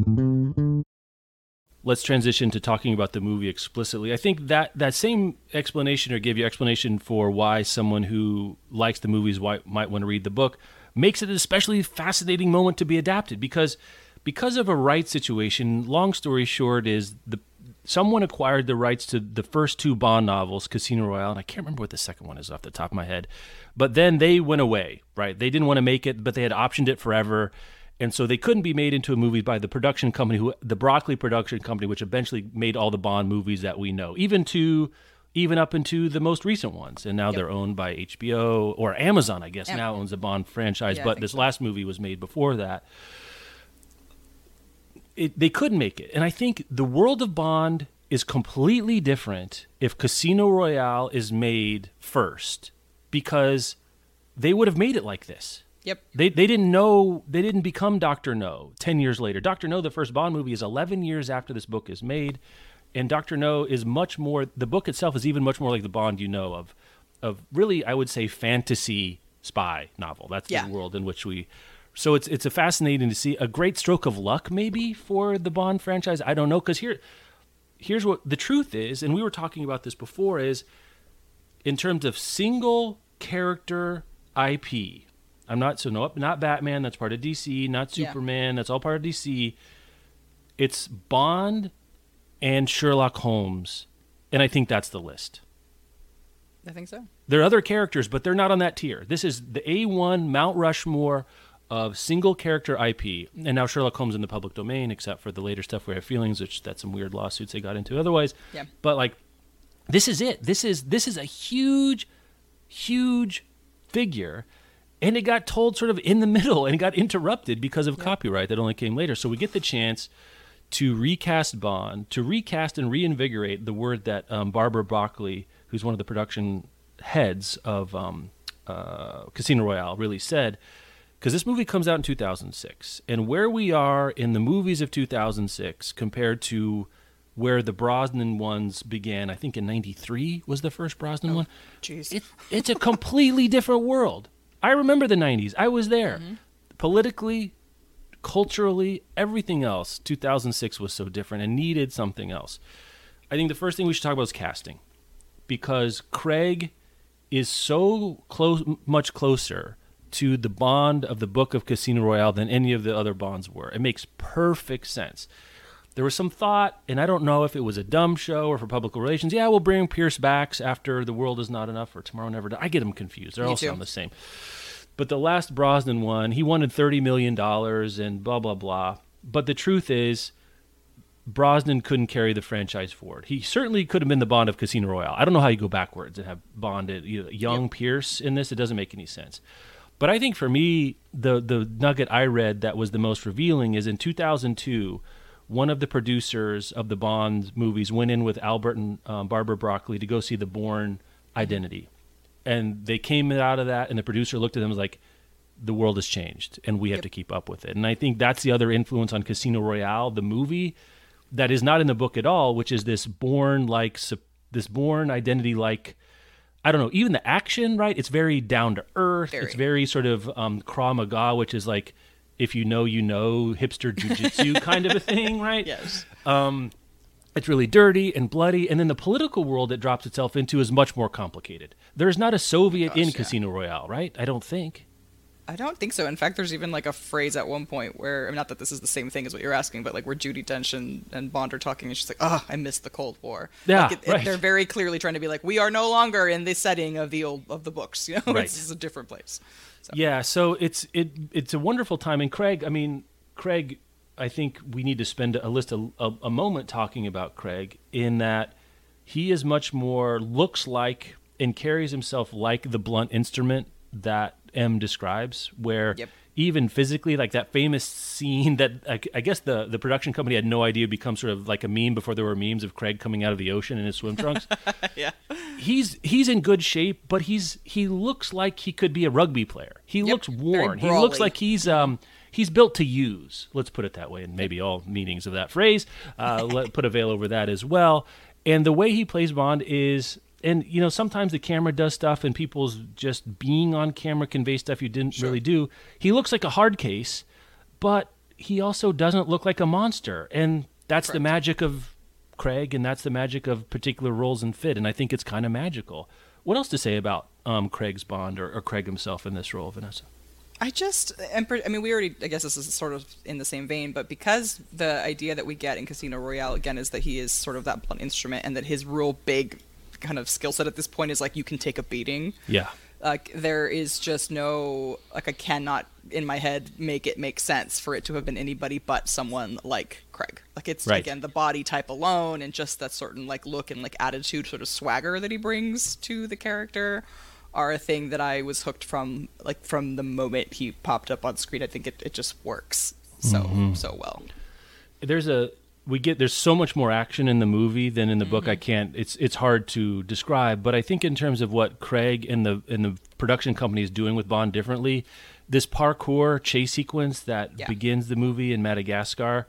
Let's transition to talking about the movie explicitly. I think that that same explanation, or give you explanation for why someone who likes the movies might, might want to read the book, makes it an especially fascinating moment to be adapted, because because of a rights situation. Long story short is the someone acquired the rights to the first two Bond novels, Casino Royale, and I can't remember what the second one is off the top of my head, but then they went away, right? They didn't want to make it, but they had optioned it forever, and so they couldn't be made into a movie by the production company, who the Broccoli production company, which eventually made all the Bond movies that we know, even to even up into the most recent ones. And now Yep. they're owned by H B O, or Amazon, I guess, Am- now owns the Bond franchise. Yeah, I but think this so. last movie was made before that. It, they couldn't make it. And I think the world of Bond is completely different if Casino Royale is made first, because they would have made it like this. Yep. They they didn't know, they didn't become Doctor No ten years later. Doctor No, the first Bond movie, is eleven years after this book is made. And Doctor No is much more, the book itself is even much more like the Bond you know of, of really, I would say, fantasy spy novel. That's Yeah. the world in which we, so it's it's a fascinating to see, a great stroke of luck maybe for the Bond franchise. I don't know, because here, here's what the truth is, and we were talking about this before, is in terms of single character I P. I'm not so no not Batman, that's part of D C, not Superman, yeah. that's all part of D C. It's Bond and Sherlock Holmes, and I think that's the list. I think so. There are other characters, but they're not on that tier. This is the A one Mount Rushmore of single character I P. And now Sherlock Holmes in the public domain, except for the later stuff where I have feelings, which that's some weird lawsuits they got into otherwise. Yeah. But like, this is it. This is this is a huge, huge figure. And it got told sort of in the middle and it got interrupted because of yeah. copyright that only came later. So we get the chance to recast Bond, to recast and reinvigorate the word that um, Barbara Broccoli, who's one of the production heads of um, uh, Casino Royale, really said, because this movie comes out in two thousand six, and where we are in the movies of two thousand six compared to where the Brosnan ones began, I think in ninety-three was the first Brosnan oh, one. Jeez. It, it's a completely different world. I remember the nineties. I was there. Mm-hmm. Politically, culturally, everything else, two thousand six was so different and needed something else. I think the first thing we should talk about is casting, because Craig is so close, much closer to the Bond of the Book of Casino Royale than any of the other Bonds were. It makes perfect sense. There was some thought, and I don't know if it was a dumb show or for public relations. Yeah, we'll bring Pierce back after The World Is Not Enough or Tomorrow Never Dies. I get them confused. They're Me all too. sound the same. But the last Brosnan one, he wanted thirty million dollars and blah, blah, blah. But the truth is, Brosnan couldn't carry the franchise forward. He certainly could have been the Bond of Casino Royale. I don't know how you go backwards and have Bond, you know, young yep. Pierce in this. It doesn't make any sense. But I think for me, the the nugget I read that was the most revealing is in two thousand two, one of the producers of the Bond movies went in with Albert and um, Barbara Broccoli to go see The Bourne Identity. And they came out of that, and the producer looked at them and was like, the world has changed, and we have yep. to keep up with it. And I think that's the other influence on Casino Royale, the movie, that is not in the book at all, which is this Bourne-like, this Bourne Identity-like, I don't know, even the action, right? It's very down to earth. Very. It's very sort of um, Krav Maga, which is like, if you know, you know, hipster jujitsu kind of a thing, right? Yes. Um, it's really dirty and bloody. And then the political world it drops itself into is much more complicated. There's not a Soviet Gosh, in yeah. Casino Royale, right? I don't think. I don't think so. In fact, there's even like a phrase at one point where, I mean, not that this is the same thing as what you're asking, but like where Judi Dench and, and Bond are talking, and she's like, "Oh, I miss the Cold War." Yeah, like it, right. it, they're very clearly trying to be like, we are no longer in the setting of the old of the books. You know, right. it's, it's a different place. So. Yeah, so it's it it's a wonderful time. And Craig, I mean, Craig, I think we need to spend a list a, a, a moment talking about Craig in that he is much more looks like and carries himself like the blunt instrument that M describes, where yep. even physically, like that famous scene that I, I guess the, the production company had no idea become sort of like a meme before there were memes of Craig coming out of the ocean in his swim trunks. yeah, he's he's in good shape, but he's he looks like he could be a rugby player. He yep. looks worn. He looks like he's um he's built to use. Let's put it that way, and maybe all meanings of that phrase. Uh, let put a veil over that as well. And the way he plays Bond is. And, you know, sometimes the camera does stuff and people's just being on camera convey stuff you didn't sure. really do. He looks like a hard case, but he also doesn't look like a monster. And that's Correct. The magic of Craig, and that's the magic of particular roles and fit. And I think it's kind of magical. What else to say about um, Craig's Bond or, or Craig himself in this role, Vanessa? I just, I mean, we already, I guess this is sort of in the same vein, but because the idea that we get in Casino Royale, again, is that he is sort of that blunt instrument and that his real big kind of skill set at this point is like you can take a beating. Yeah. Like there is just no, like I cannot in my head make it make sense for it to have been anybody but someone like Craig. Like it's right. again the body type alone and just that certain like look and like attitude, sort of swagger that he brings to the character are a thing that I was hooked from like from the moment he popped up on screen. I think it, it just works so mm-hmm. so well. There's a We get there's so much more action in the movie than in the mm-hmm. book. I can't. It's it's hard to describe. But I think in terms of what Craig and the and the production company is doing with Bond differently, this parkour chase sequence that yeah. begins the movie in Madagascar.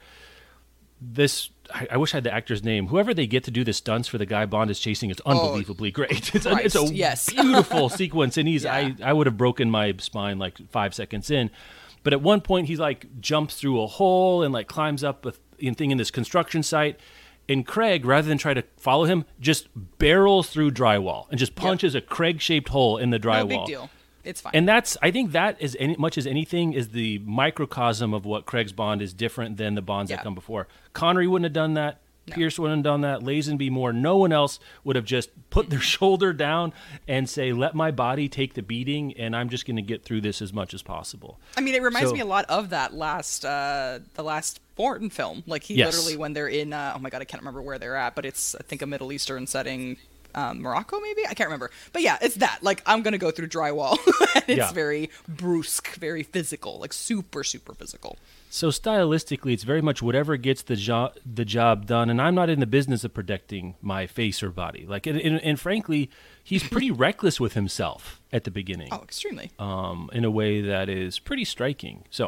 This I, I wish I had the actor's name. Whoever they get to do the stunts for the guy Bond is chasing, it's unbelievably oh, great. It's a, it's a yes. beautiful sequence, and he's yeah. I I would have broken my spine like five seconds in. But at one point, he like jumps through a hole and like climbs up a th- thing in this construction site, And Craig, rather than try to follow him, just barrels through drywall and just punches yep. a Craig-shaped hole in the drywall. No big deal. It's fine. And that's, I think that is any, much as anything is the microcosm of what Craig's Bond is different than the Bonds yeah. that come before. Connery wouldn't have done that. No. Pierce wouldn't have done that. Lazenby more. No one else would have just put their shoulder down and say, let my body take the beating, and I'm just going to get through this as much as possible. I mean, it reminds so, me a lot of that last, uh, the last Bourne film. Like, he yes. literally, when they're in, uh, oh my God, I can't remember where they're at, but it's, I think, a Middle Eastern setting. Um, Morocco, maybe? I can't remember. But yeah, it's that. Like, I'm going to go through drywall. And it's yeah. very brusque, very physical, like super, super physical. So stylistically, it's very much whatever gets the, jo- the job done. And I'm not in the business of protecting my face or body. Like, and, and, and frankly, he's pretty reckless with himself at the beginning. Oh, extremely. Um, in a way that is pretty striking. So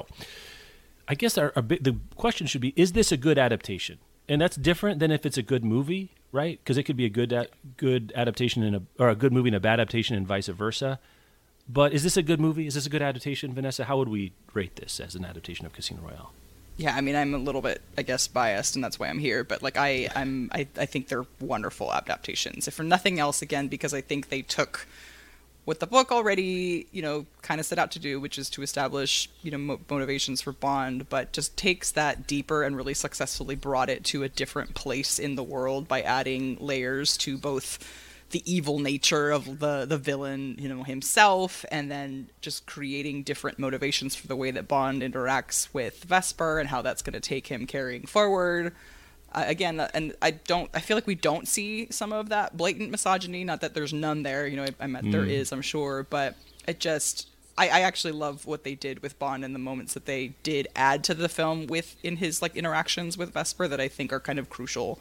I guess our, our, the question should be, is this a good adaptation? And that's different than if it's a good movie, right? Because it could be a good a- good adaptation in a or a good movie and a bad adaptation and vice versa. But is this a good movie? Is this a good adaptation, Vanessa? How would we rate this as an adaptation of Casino Royale? Yeah, I mean, I'm a little bit, I guess, biased, and that's why I'm here. But like, I, I'm, I, I think they're wonderful adaptations. If for nothing else, again, because I think they took what the book already, you know, kind of set out to do, which is to establish, you know, mo- motivations for Bond, but just takes that deeper and really successfully brought it to a different place in the world by adding layers to both the evil nature of the, the villain, you know, himself, and then just creating different motivations for the way that Bond interacts with Vesper and how that's going to take him carrying forward. Uh, again, uh, and I don't, I feel like we don't see some of that blatant misogyny. Not that there's none there, you know, I, I meant mm. there is, I'm sure, but it just, I, I actually love what they did with Bond and the moments that they did add to the film with, in his, like, interactions with Vesper that I think are kind of crucial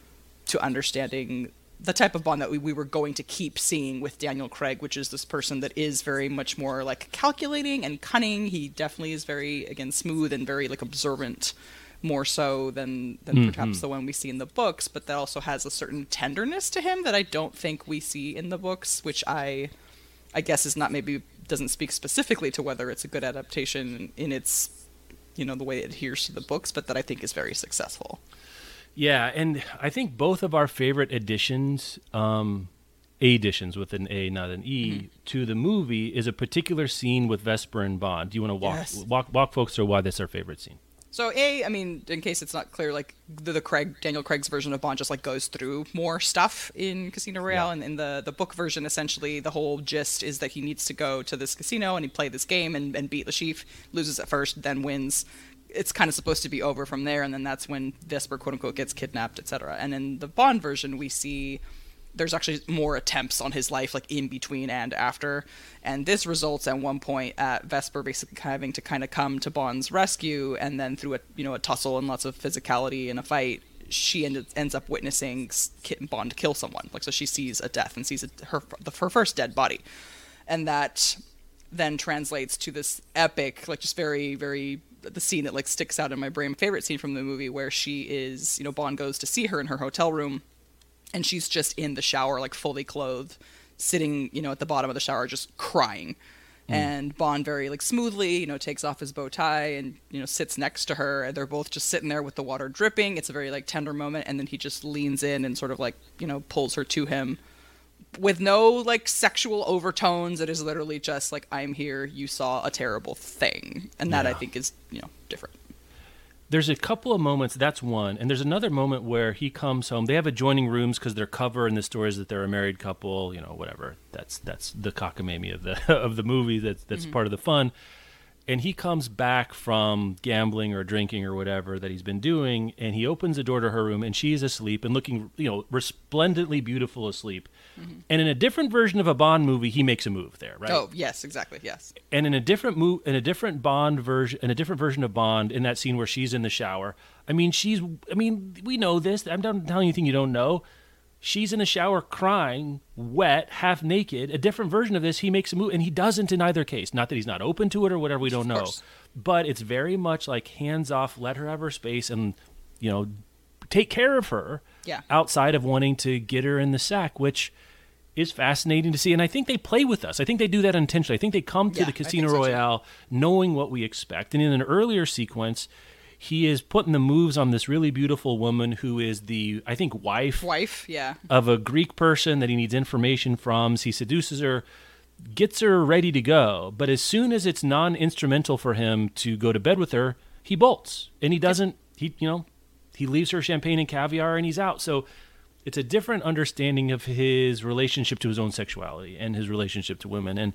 to understanding the type of Bond that we, we were going to keep seeing with Daniel Craig, which is this person that is very much more, like, calculating and cunning. He definitely is very, again, smooth and very, like, observant, more so than than mm-hmm. perhaps the one we see in the books, but that also has a certain tenderness to him that I don't think we see in the books, which I I guess is not, maybe doesn't speak specifically to whether it's a good adaptation in its, you know, the way it adheres to the books, but that I think is very successful. Yeah, and I think both of our favorite additions, um, additions with an A, not an E, mm-hmm. to the movie is a particular scene with Vesper and Bond. Do you want to walk yes. walk walk folks through why that's our favorite scene? So A, I mean, in case it's not clear, like the, the Craig, Daniel Craig's version of Bond just like goes through more stuff in Casino Royale, yeah. and in the, the book version, essentially the whole gist is that he needs to go to this casino and he play this game and, and beat the chief, loses at first, then wins. It's kind of supposed to be over from there, and then that's when Vesper, quote unquote, gets kidnapped, et cetera. And in the Bond version, we see there's actually more attempts on his life, like in between and after. And this results at one point at Vesper basically having to kind of come to Bond's rescue, and then through a, you know, a tussle and lots of physicality in a fight, she ended, ends up witnessing Bond kill someone. Like, so she sees a death and sees a, her, the, her first dead body. And that then translates to this epic, like just very, very, the scene that like sticks out in my brain, favorite scene from the movie, where she is, you know, Bond goes to see her in her hotel room, and she's just in the shower, like fully clothed, sitting, you know, at the bottom of the shower, just crying. Mm. And Bond very like smoothly, you know, takes off his bow tie and, you know, sits next to her, and they're both just sitting there with the water dripping. It's a very like tender moment. And then he just leans in and sort of like, you know, pulls her to him with no like sexual overtones. It is literally just like, I'm here, you saw a terrible thing. And that, yeah. I think is, you know, different. There's a couple of moments, that's one, and there's another moment where he comes home. They have adjoining rooms because their cover in the story is that they're a married couple, you know, whatever. That's that's the cockamamie of the of the movie. That's that's mm-hmm. part of the fun. And he comes back from gambling or drinking or whatever that he's been doing, and he opens the door to her room, and she's asleep and looking, you know, resplendently beautiful asleep. Mm-hmm. And in a different version of a Bond movie, he makes a move there, right? Oh, yes, exactly, yes. And in a different move, in a different Bond version, in a different version of Bond, in that scene where she's in the shower, I mean, she's, I mean, we know this. I'm not telling you anything you don't know. She's in the shower crying, wet, half naked. A different version of this, he makes a move, and he doesn't in either case. Not that he's not open to it or whatever, we don't know. But it's very much like hands off, let her have her space, and, you know, take care of her yeah. outside of wanting to get her in the sack, which is fascinating to see. And I think they play with us. I think they do that intentionally. I think they come to yeah, the Casino so Royale too. knowing what we expect. And in an earlier sequence, he is putting the moves on this really beautiful woman who is the, I think, wife, Wife, yeah. of a Greek person that he needs information from. So he seduces her, gets her ready to go. But as soon as it's non-instrumental for him to go to bed with her, he bolts. And he doesn't, he you know, he leaves her champagne and caviar and he's out. So it's a different understanding of his relationship to his own sexuality and his relationship to women. And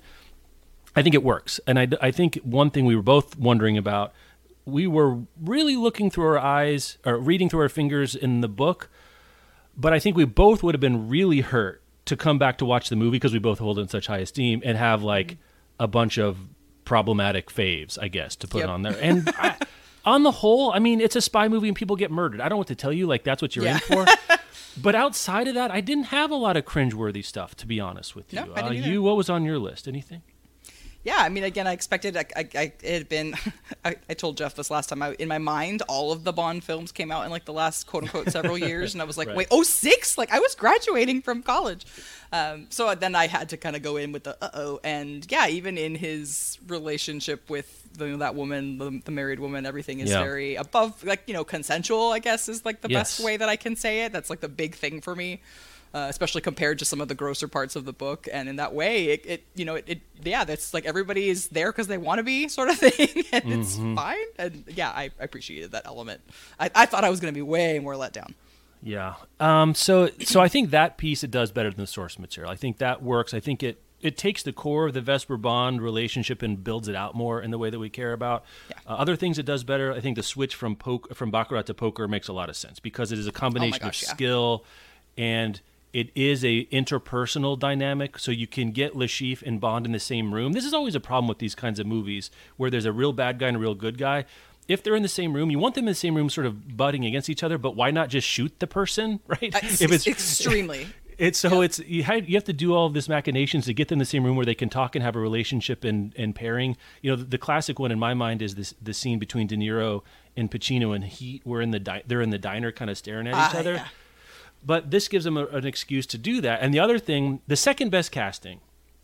I think it works. And I, I think one thing we were both wondering about, we were really looking through our eyes or reading through our fingers in the book, but I think we both would have been really hurt to come back to watch the movie because we both hold it in such high esteem and have like a bunch of problematic faves, I guess, to put Yep. on there. And I, on the whole, I mean, it's a spy movie and people get murdered. I don't know what to tell you. Like, that's what you're Yeah. in for. But outside of that, I didn't have a lot of cringeworthy stuff, to be honest with you. No, I didn't uh, either. you, what was on your list? Anything? Yeah, I mean, again, I expected. I, I, I it had been. I, I told Jeff this last time. I, in my mind, all of the Bond films came out in like the last quote unquote several years, and I was like, Right. wait, oh six? Like I was graduating from college. Um, so then I had to kind of go in with the uh oh, and yeah, even in his relationship with the, that woman, the, the married woman, everything is Yeah. very above, like you know, consensual. I guess is like the Yes. best way that I can say it. That's like the big thing for me. Uh, especially compared to some of the grosser parts of the book, and in that way, it, it you know, it, it yeah, that's like everybody is there because they want to be, sort of thing, and Mm-hmm. it's fine. And yeah, I, I appreciated that element. I, I thought I was going to be way more let down. Yeah. Um, so so I think that piece it does better than the source material. I think that works. I think it, it takes the core of the Vesper Bond relationship and builds it out more in the way that we care about. Yeah. Uh, other things it does better. I think the switch from poke from baccarat to poker makes a lot of sense because it is a combination gosh, of yeah. skill and it is a interpersonal dynamic, so you can get Le Chiffre and Bond in the same room. This is always a problem with these kinds of movies where there's a real bad guy and a real good guy. If they're in the same room, you want them in the same room sort of butting against each other, but why not just shoot the person, right? Uh, if it's extremely. It's so it's you have, you have to do all of this machinations to get them in the same room where they can talk and have a relationship and, and pairing. You know, the, the classic one in my mind is this the scene between De Niro and Pacino and Heat, where in the di- they're in the diner kind of staring at each Ah, other. yeah. But this gives them a, an excuse to do that. And the other thing, the second best casting,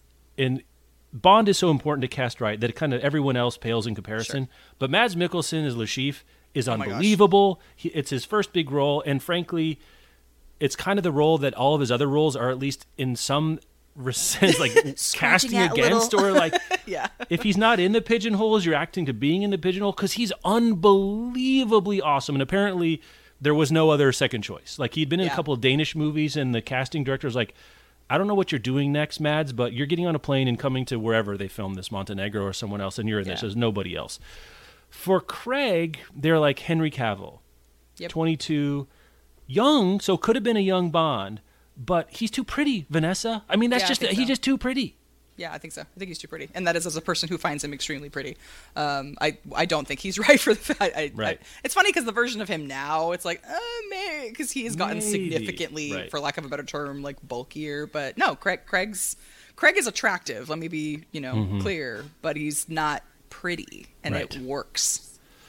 in Bond is so important to cast right that it kind of everyone else pales in comparison. Sure. But Mads Mikkelsen as Le Chiffre is Oh my gosh. unbelievable. He, it's his first big role, and frankly, it's kind of the role that all of his other roles are, at least in some sense, like casting at a against, little. or like Yeah. if he's not in the pigeonholes, you're acting to being in the pigeonhole because he's unbelievably awesome. And apparently, there was no other second choice. Like he'd been in Yeah. a couple of Danish movies, and the casting director was like, I don't know what you're doing next, Mads, but you're getting on a plane and coming to wherever they filmed this, Montenegro or someone else, and you're in Yeah. this. There's nobody else. For Craig, they're like Henry Cavill, Yep. twenty-two, young, so could have been a young Bond, but he's too pretty, Vanessa. I mean, that's Yeah, I just think he's so. just too pretty. Yeah, I think so. I think he's too pretty, and that is as a person who finds him extremely pretty. Um, I I don't think he's right for the. I, I, Right. I, it's funny because the version of him now, it's like, uh, maybe because he's gotten Maybe. significantly, Right. for lack of a better term, like bulkier. But no, Craig Craig's Craig is attractive. Let me be, you know, clear. But he's not pretty, and Right. it works.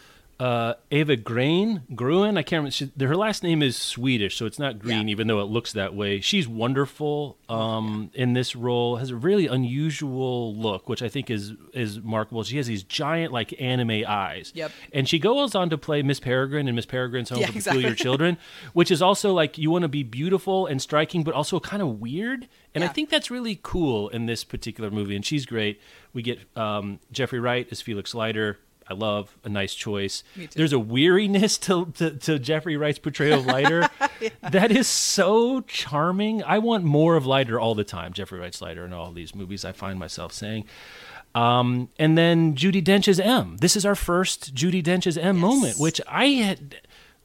Uh, Ava Green, Gruen, I can't remember. She, her last name is Swedish, so it's not Green, Yeah. even though it looks that way. She's wonderful um, in this role. Has a really unusual look, which I think is is remarkable. She has these giant, like, anime eyes. Yep. And she goes on to play Miss Peregrine in Miss Peregrine's Home Yeah, for Peculiar exactly. Children, which is also like you want to be beautiful and striking, but also kind of weird. And I Yeah. think that's really cool in this particular movie. And she's great. We get um, Jeffrey Wright as Felix Leiter. I love a nice choice. Me too. There's a weariness to, to, to Jeffrey Wright's portrayal of Leiter that is so charming. I want more of Leiter all the time. Jeffrey Wright's Leiter in all these movies, I find myself saying. Um, and then Judi Dench as M. This is our first Judi Dench as M Yes. moment, which I had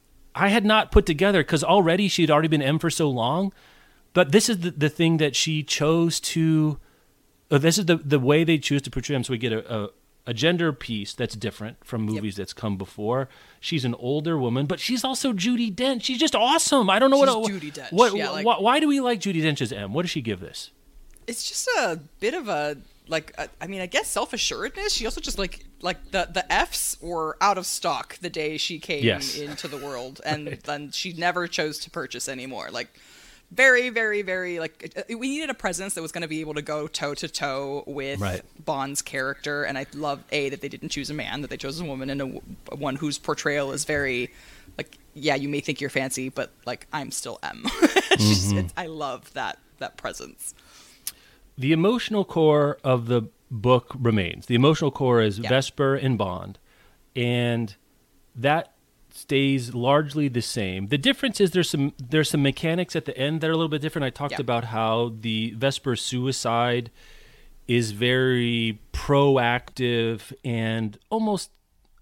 I had not put together because already she had already been M for so long. But this is the, the thing that she chose to. Uh, this is the the way they choose to portray him. So we get a, a a gender piece that's different from movies that's come before. She's an older woman, but she's also Judi Dench. She's just awesome. I don't know She's what Judi Dench, What, yeah, like- why, why do we like Judi Dench as M? What does she give this? It's just a bit of a like a, I mean I guess self-assuredness. She also just like like the the F's were out of stock the day she came Yes. into the world, and then she never chose to purchase anymore. Like very, very, very like we needed a presence that was going to be able to go toe to toe with Right. Bond's character, and I love a that they didn't choose a man, that they chose a woman, and a, a one whose portrayal is very like, yeah, you may think you're fancy, but like I'm still M. It's just, it's, I love that that presence. The emotional core of the book remains. The emotional core is Yeah. Vesper and Bond, and that stays largely the same. The difference is there's some there's some mechanics at the end that are a little bit different. I talked Yeah. about how the Vesper suicide is very proactive and almost,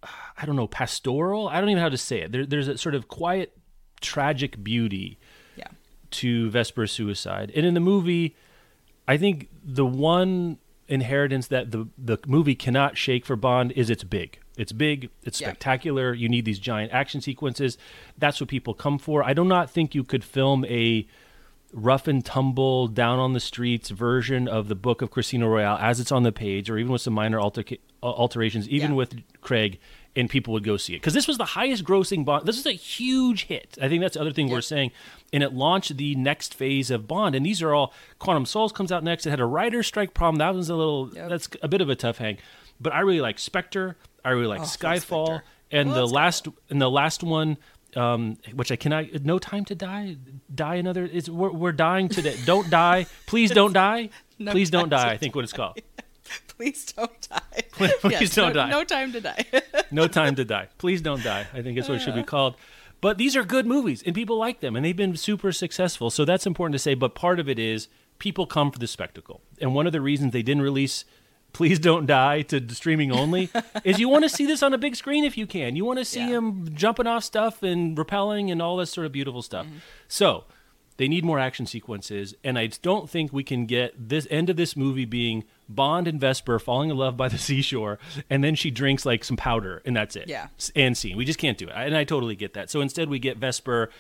I don't know, pastoral. I don't even know how to say it. There, there's a sort of quiet, tragic beauty Yeah. to Vesper's suicide. And in the movie, I think the one inheritance that the, the movie cannot shake for Bond is it's big. It's big, it's Yeah. spectacular. You need these giant action sequences. That's what people come for. I do not think you could film a rough and tumble, down on the streets version of the Book of Casino Royale as it's on the page, or even with some minor alterca- alterations, even Yeah. with Craig, and people would go see it. Because this was the highest grossing Bond. This is a huge hit. I think that's the other thing Yeah. we're saying. And it launched the next phase of Bond. And these are all, Quantum Souls comes out next. It had a writer's strike problem. That was a little, Yep. that's a bit of a tough hang. But I really like Spectre. I really like Oh, love Skyfall. Spectre. And Love the Skyfall. last, and the last one, um, which I cannot, No Time to Die, die another, it's, we're, we're dying today. Don't die. Please don't die. No Please don't Time to die, I think what it's called. Please don't die. Please Yes, don't no, die. No time to die. No Time to Die. Please don't die. I think that's what it should be called. But these are good movies, and people like them, and they've been super successful. So that's important to say. But part of it is people come for the spectacle. And one of the reasons they didn't release Please Don't Die to streaming only is you want to see this on a big screen if you can. You want to see Yeah. him jumping off stuff and rappelling and all this sort of beautiful stuff. Mm-hmm. So they need more action sequences, and I don't think we can get this end of this movie being Bond and Vesper falling in love by the seashore, and then she drinks like some powder, and that's it. Yeah. S- And scene. We just can't do it, and I totally get that. So instead, we get Vesper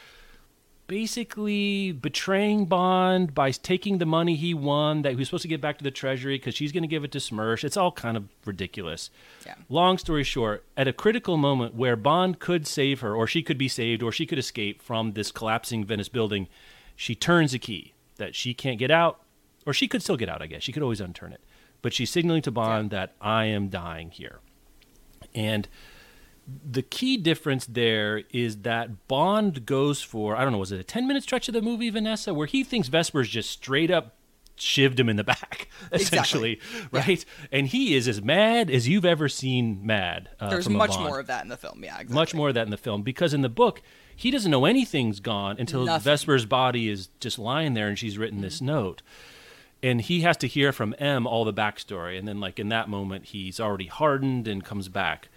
basically betraying Bond by taking the money he won that he was supposed to get back to the Treasury because she's going to give it to Smersh. It's all kind of ridiculous. Yeah. Long story short, at a critical moment where Bond could save her, or she could be saved, or she could escape from this collapsing Venice building, she turns a key that she can't get out, or she could still get out, I guess. She could always unturn it. But she's signaling to Bond that I am dying here. And the key difference there is that Bond goes for, I don't know, was it a ten-minute stretch of the movie, Vanessa, where he thinks Vesper's just straight up shivved him in the back, essentially, Exactly. right? And he is as mad as you've ever seen mad. Uh, There's from a much Bond. more of that in the film. Yeah, exactly. Much more of that in the film, because in the book, he doesn't know anything's gone until Nothing. Vesper's body is just lying there and she's written this note. And he has to hear from M all the backstory. And then, like, in that moment, he's already hardened and comes back.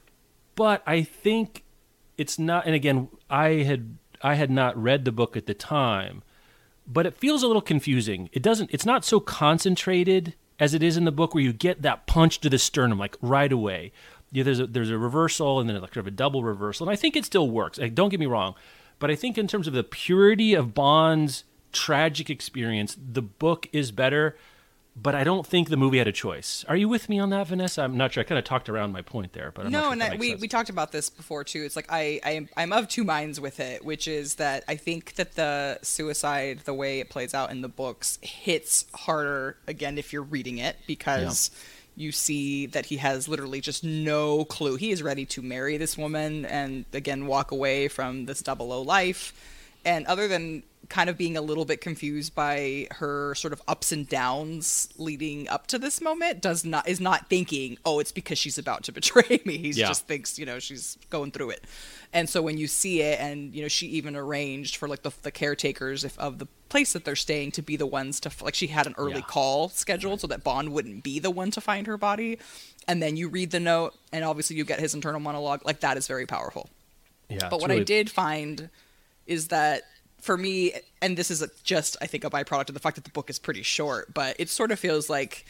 But I think it's not, and again, I had I had not read the book at the time, but it feels a little confusing. It doesn't, it's not so concentrated as it is in the book, where you get that punch to the sternum, like, right away. Yeah, there's a, there's a reversal and then like sort of a double reversal, and I think it still works. Like, don't get me wrong, but I think in terms of the purity of Bond's tragic experience, the book is better. But I don't think the movie had a choice. Are you with me on that, Vanessa? I'm not sure. I kind of talked around my point there, but I'm not no, sure and if that I, makes we sense. we talked about this before too. It's like I, I I'm of two minds with it, which is that I think that the suicide, the way it plays out in the books, hits harder again if you're reading it, because you see that he has literally just no clue. He is ready to marry this woman and again walk away from this double O life, and other than kind of being a little bit confused by her sort of ups and downs leading up to this moment, does not is not thinking, oh, it's because she's about to betray me. He Yeah. just thinks, you know, she's going through it. And so when you see it, and you know, she even arranged for like the, the caretakers if, of the place that they're staying to be the ones to, like, she had an early Yeah. call scheduled so that Bond wouldn't be the one to find her body. And then you read the note, and obviously you get his internal monologue. Like, that is very powerful. yeah, But it's what I really- did find is that for me, and this is a, just, I think, a byproduct of the fact that the book is pretty short, but it sort of feels like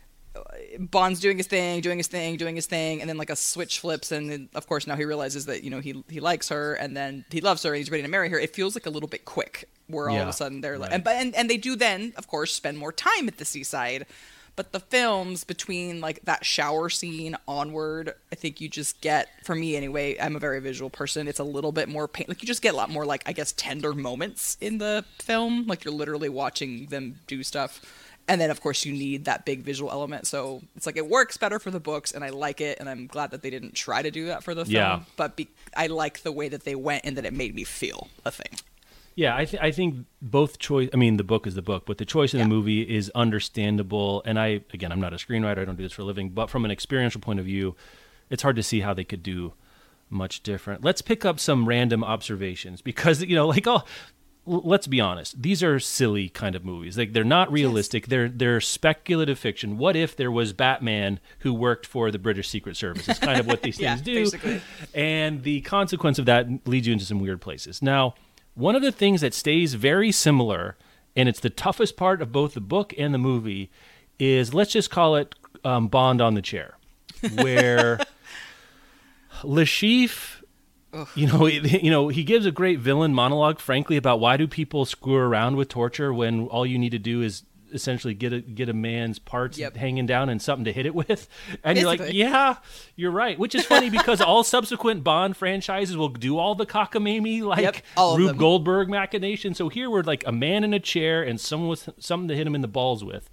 Bond's doing his thing, doing his thing, doing his thing, and then like a switch flips, and then, of course, now he realizes that, you know, he he likes her, and then he loves her, and he's ready to marry her. It feels like a little bit quick, where all of Yeah, a sudden they're like, right. and, but and, and they do then, of course, spend more time at the seaside. But the films between like that shower scene onward, I think you just get, for me anyway, I'm a very visual person. It's a little bit more pain. Like you just get a lot more like, I guess, tender moments in the film. Like you're literally watching them do stuff. And then of course you need that big visual element. So it's like, it works better for the books and I like it. And I'm glad that they didn't try to do that for the film. Yeah. But be- I like the way that they went and that it made me feel a thing. Yeah, I, th- I think both choice. I mean, the book is the book, but the choice in Yeah. the movie is understandable. And I, again, I'm not a screenwriter. I don't do this for a living. But from an experiential point of view, it's hard to see how they could do much different. Let's pick up some random observations because, you know, like, oh, l- let's be honest. These are silly kind of movies. Like, they're not realistic. Yes. They're they're speculative fiction. What if there was Batman who worked for the British Secret Service? It's kind of what these yeah, things do. Basically. And the consequence of that leads you into some weird places. Now, one of the things that stays very similar, and it's the toughest part of both the book and the movie, is let's just call it um, Bond on the chair, where Le Chiffre, you know, you know, he gives a great villain monologue, frankly, about why do people screw around with torture when all you need to do is essentially get a get a man's parts yep. hanging down and something to hit it with. And Basically. You're like, yeah, you're right. Which is funny because all subsequent Bond franchises will do all the cockamamie, like yep, all Rube Goldberg machination. So here we're like a man in a chair and someone with something to hit him in the balls with.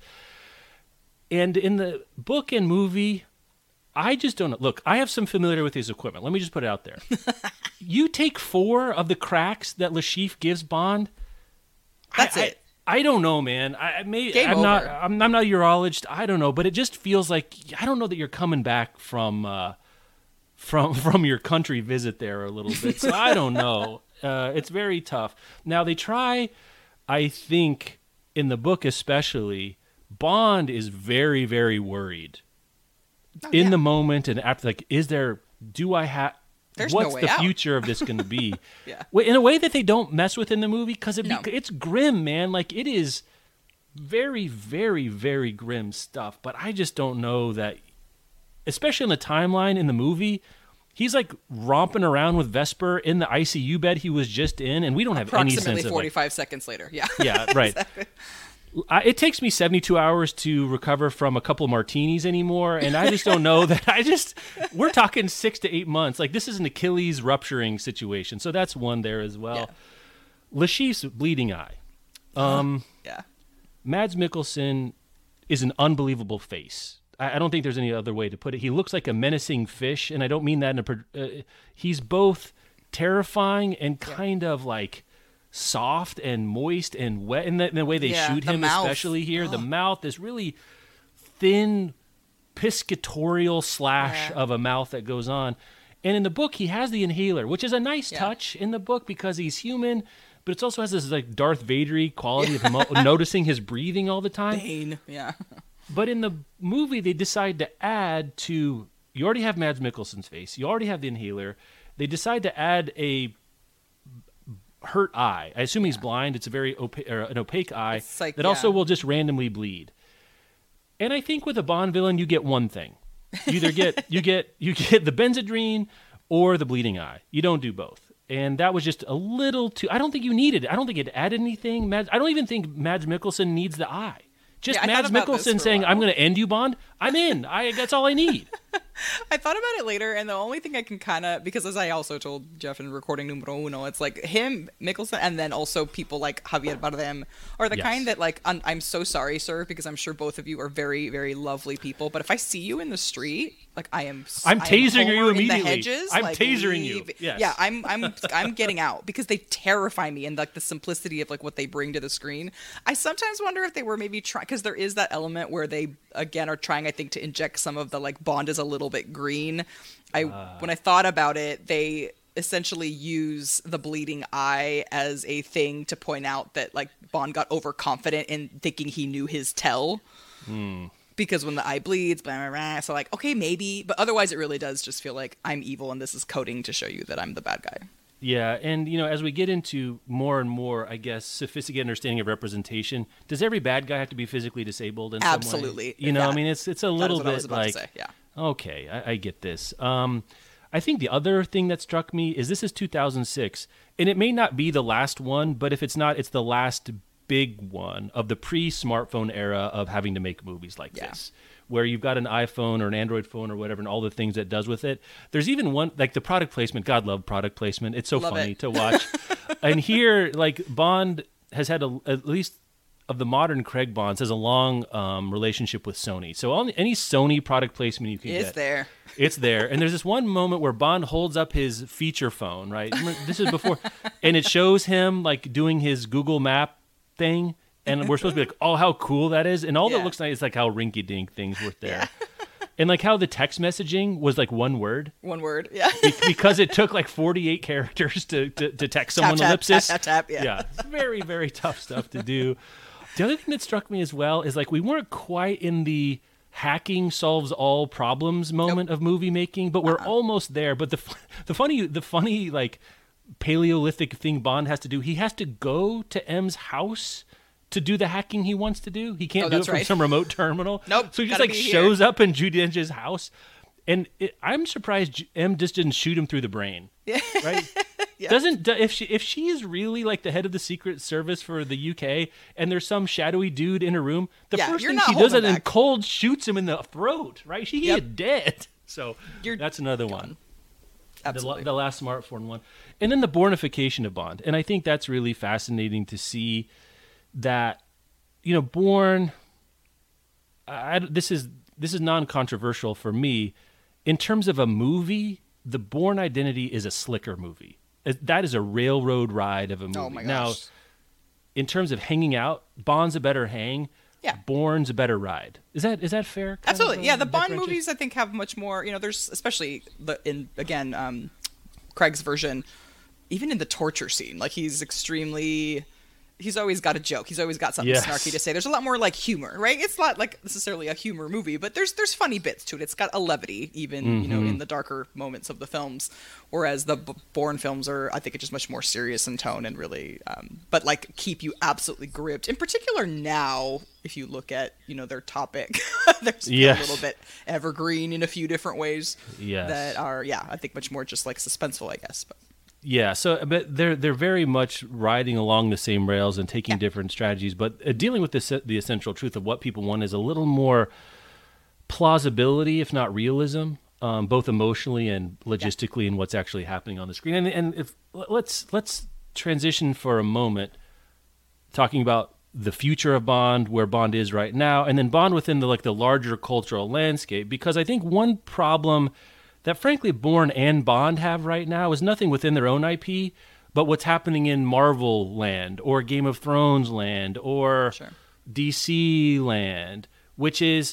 And in the book and movie, I just don't know. Look, I have some familiarity with his equipment. Let me just put it out there. You take four of the cracks that Le Chiffre gives Bond. That's I, it. I, I don't know, man. I may Game I'm over. not I'm, I'm not a urologist. I don't know, but it just feels like I don't know that you're coming back from uh, from from your country visit there a little bit. So I don't know. Uh, it's very tough. Now they try, I think, in the book especially, Bond is very very worried oh, in yeah. the moment and after. Like, is there? Do I have? There's What's no way the out. future of this going to be? yeah. In a way that they don't mess with in the movie because it No. it's grim, man. Like, it is very, very, very grim stuff. But I just don't know that, especially in the timeline in the movie, he's like romping around with Vesper in the I C U bed he was just in, and we don't have any sense Approximately of forty-five like, seconds later. Yeah. yeah, right. exactly. I, it takes me seventy-two hours to recover from a couple of martinis anymore, and I just don't know that. I just, we're talking six to eight months. Like, this is an Achilles rupturing situation, so that's one there as well. Yeah. Le Chiffre's bleeding eye. Um, yeah. Mads Mikkelsen is an unbelievable face. I, I don't think there's any other way to put it. He looks like a menacing fish, and I don't mean that in a. per- Uh, he's both terrifying and kind yeah. of like soft and moist and wet in the, in the way they yeah, shoot the him, mouth. especially here. Oh. The mouth, this really thin, piscatorial slash yeah. of a mouth that goes on. And in the book, he has the inhaler, which is a nice yeah. touch in the book because he's human, but it also has this like Darth Vader-y quality of mo- noticing his breathing all the time. Bane. Yeah. But in the movie, they decide to add to, you already have Mads Mikkelsen's face, you already have the inhaler, they decide to add a hurt eye. I assume yeah. he's blind. It's a very opa- or an opaque eye like, that yeah. also will just randomly bleed. And I think with a Bond villain, you get one thing. You either get you get you get the Benzedrine or the bleeding eye. You don't do both. And that was just a little too. I don't think you needed it. I don't think it added anything. Mads, I don't even think Mads Mikkelsen needs the eye. Just yeah, Mads Mikkelsen saying, "I'm going to end you, Bond." I'm in. I that's all I need. I thought about it later, and the only thing I can kind of, because as I also told Jeff in recording numero uno, it's like him, Mikkelsen, and then also people like Javier Bardem are the Yes. kind that like, I'm, I'm so sorry, sir, because I'm sure both of you are very, very lovely people, but if I see you in the street, like I am, I'm I am tasering you Homer in the immediately. hedges, I'm like, tasering you. leave- Yes. Yeah, I'm, I'm, I'm getting out because they terrify me, and like the simplicity of like what they bring to the screen. I sometimes wonder if they were maybe trying, because there is that element where they again are trying, I think, to inject some of the like Bond is a little bit green. I uh. when I thought about it, they essentially use the bleeding eye as a thing to point out that like Bond got overconfident in thinking he knew his tell. Mm. Because when the eye bleeds, blah, blah, blah, so like, okay, maybe, but otherwise it really does just feel like I'm evil and this is coding to show you that I'm the bad guy. Yeah, and you know, as we get into more and more, I guess, sophisticated understanding of representation, does every bad guy have to be physically disabled in Absolutely. some way? You know, That- I mean, it's it's a that little is what I bit was about like, to say, yeah. okay, I, I get this. Um, I think the other thing that struck me is this is two thousand six, and it may not be the last one, but if it's not, it's the last big one of the pre-smartphone era of having to make movies like Yeah. this, where you've got an iPhone or an Android phone or whatever and all the things that does with it. There's even one, like the product placement. God love product placement. It's so Love funny it. to watch. And here, like Bond has had a, at least of the modern Craig Bonds has a long um, relationship with Sony. So on any Sony product placement you can It's get, there. it's there. And there's this one moment where Bond holds up his feature phone, right? Remember, this is before, and it shows him like doing his Google Map thing. And we're supposed to be like, oh, how cool that is. And all Yeah. that looks nice is like how rinky-dink things were there. And like how the text messaging was like one word. One word. Yeah. Be- because it took like forty-eight characters to, to, to text someone tap, ellipsis. Tap, tap, tap, yeah. Yeah, it's very, very tough stuff to do. The other thing that struck me as well is like we weren't quite in the hacking solves all problems moment of movie making, but we're Uh-uh. almost there. But the f- the funny the funny like Paleolithic thing Bond has to do, he has to go to M's house to do the hacking he wants to do. He can't Oh, do it that's from right. some remote terminal. Nope, So he just gotta like be here. shows up in Judi Dench's house, and it, I'm surprised J- M just didn't shoot him through the brain. Yeah. Right. Yeah. Doesn't do- if she if she is really like the head of the Secret Service for the U K and there's some shadowy dude in a room, the Yeah, first you're thing not she does is holding in back. cold shoots him in the throat. Right? She Yep. is dead. So You're that's another one. The, Absolutely. la- the last smartphone one, and then the Bournification of Bond, and I think that's really fascinating to see that, you know, Bourne. I, I- this is this is non-controversial for me, in terms of a movie. The Bourne Identity is a slicker movie. It- That is a railroad ride of a movie. Oh my Now, gosh. in terms of hanging out, Bond's a better hang. Yeah. Bourne's a better ride. Is that is that fair? kind of Absolutely. a Yeah, the Bond differentiation? movies I think have much more, you know, there's especially the in again, um Craig's version, even in the torture scene, like he's extremely he's always got a joke. He's always got something Yes. snarky to say. There's a lot more like humor, right? It's not like necessarily a humor movie, but there's there's funny bits to it. It's got a levity even, you know, Mm-hmm. in the darker moments of the films. Whereas the B- Bourne films are, I think, it's just much more serious in tone and really, um, but like keep you absolutely gripped. In particular now, if you look at, you know, their topic, there's Yes. a little bit evergreen in a few different ways. Yes. That are, yeah, I think much more just like suspenseful, I guess. But Yeah, so but they're they're very much riding along the same rails and taking Yeah. different strategies, but uh, dealing with the the essential truth of what people want is a little more plausibility, if not realism, um, both emotionally and logistically in what's actually happening on the screen. And and if let's let's transition for a moment, talking about the future of Bond, where Bond is right now, and then Bond within the like the larger cultural landscape. Because I think one problem that frankly Bourne and Bond have right now is nothing within their own I P, but what's happening in Marvel land or Game of Thrones land or Sure. D C land, which is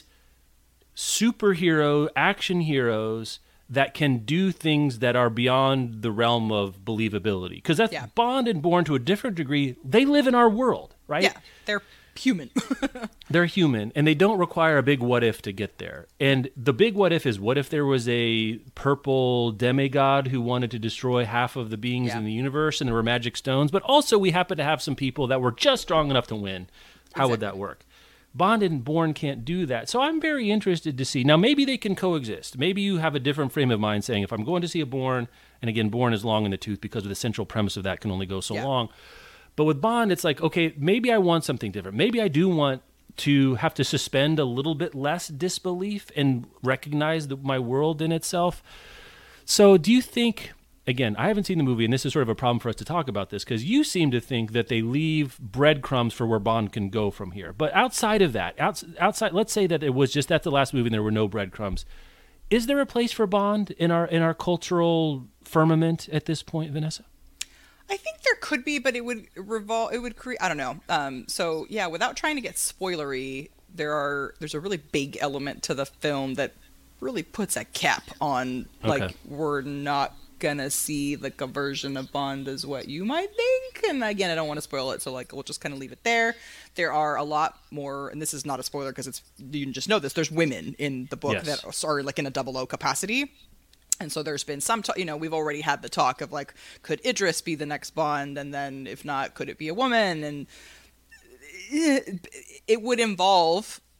superhero action heroes that can do things that are beyond the realm of believability. Because that's Yeah. Bond and Bourne to a different degree. They live in our world, right? yeah, they're human. They're human, and they don't require a big what if to get there. And the big what if is, what if there was a purple demigod who wanted to destroy half of the beings Yeah. in the universe, and there were magic stones, but also we happen to have some people that were just strong enough to win. How would that work? Bond and Bourne can't do that. So I'm very interested to see. Now, maybe they can coexist. Maybe you have a different frame of mind saying, if I'm going to see a Bourne, and again, Bourne is long in the tooth because of the central premise of that can only go so Yeah. long. But with Bond, it's like, okay, maybe I want something different. Maybe I do want to have to suspend a little bit less disbelief and recognize the, my world in itself. So do you think, again, I haven't seen the movie, and this is sort of a problem for us to talk about this, because you seem to think that they leave breadcrumbs for where Bond can go from here. But outside of that, outs- outside, let's say that it was just at the last movie and there were no breadcrumbs. Is there a place for Bond in our in our cultural firmament at this point, Vanessa? I think there could be, but it would revolve. It would create. I don't know. Um, so yeah, without trying to get spoilery, there are there's a really big element to the film that really puts a cap on like Okay. we're not gonna see like a version of Bond as what you might think. And again, I don't want to spoil it, so like we'll just kind of leave it there. There are a lot more, and this is not a spoiler because it's you can just know this. There's women in the book Yes. that are like in a double O capacity. And so there's been some, talk, you know, we've already had the talk of like, could Idris be the next Bond? And then if not, could it be a woman? And it, it would involve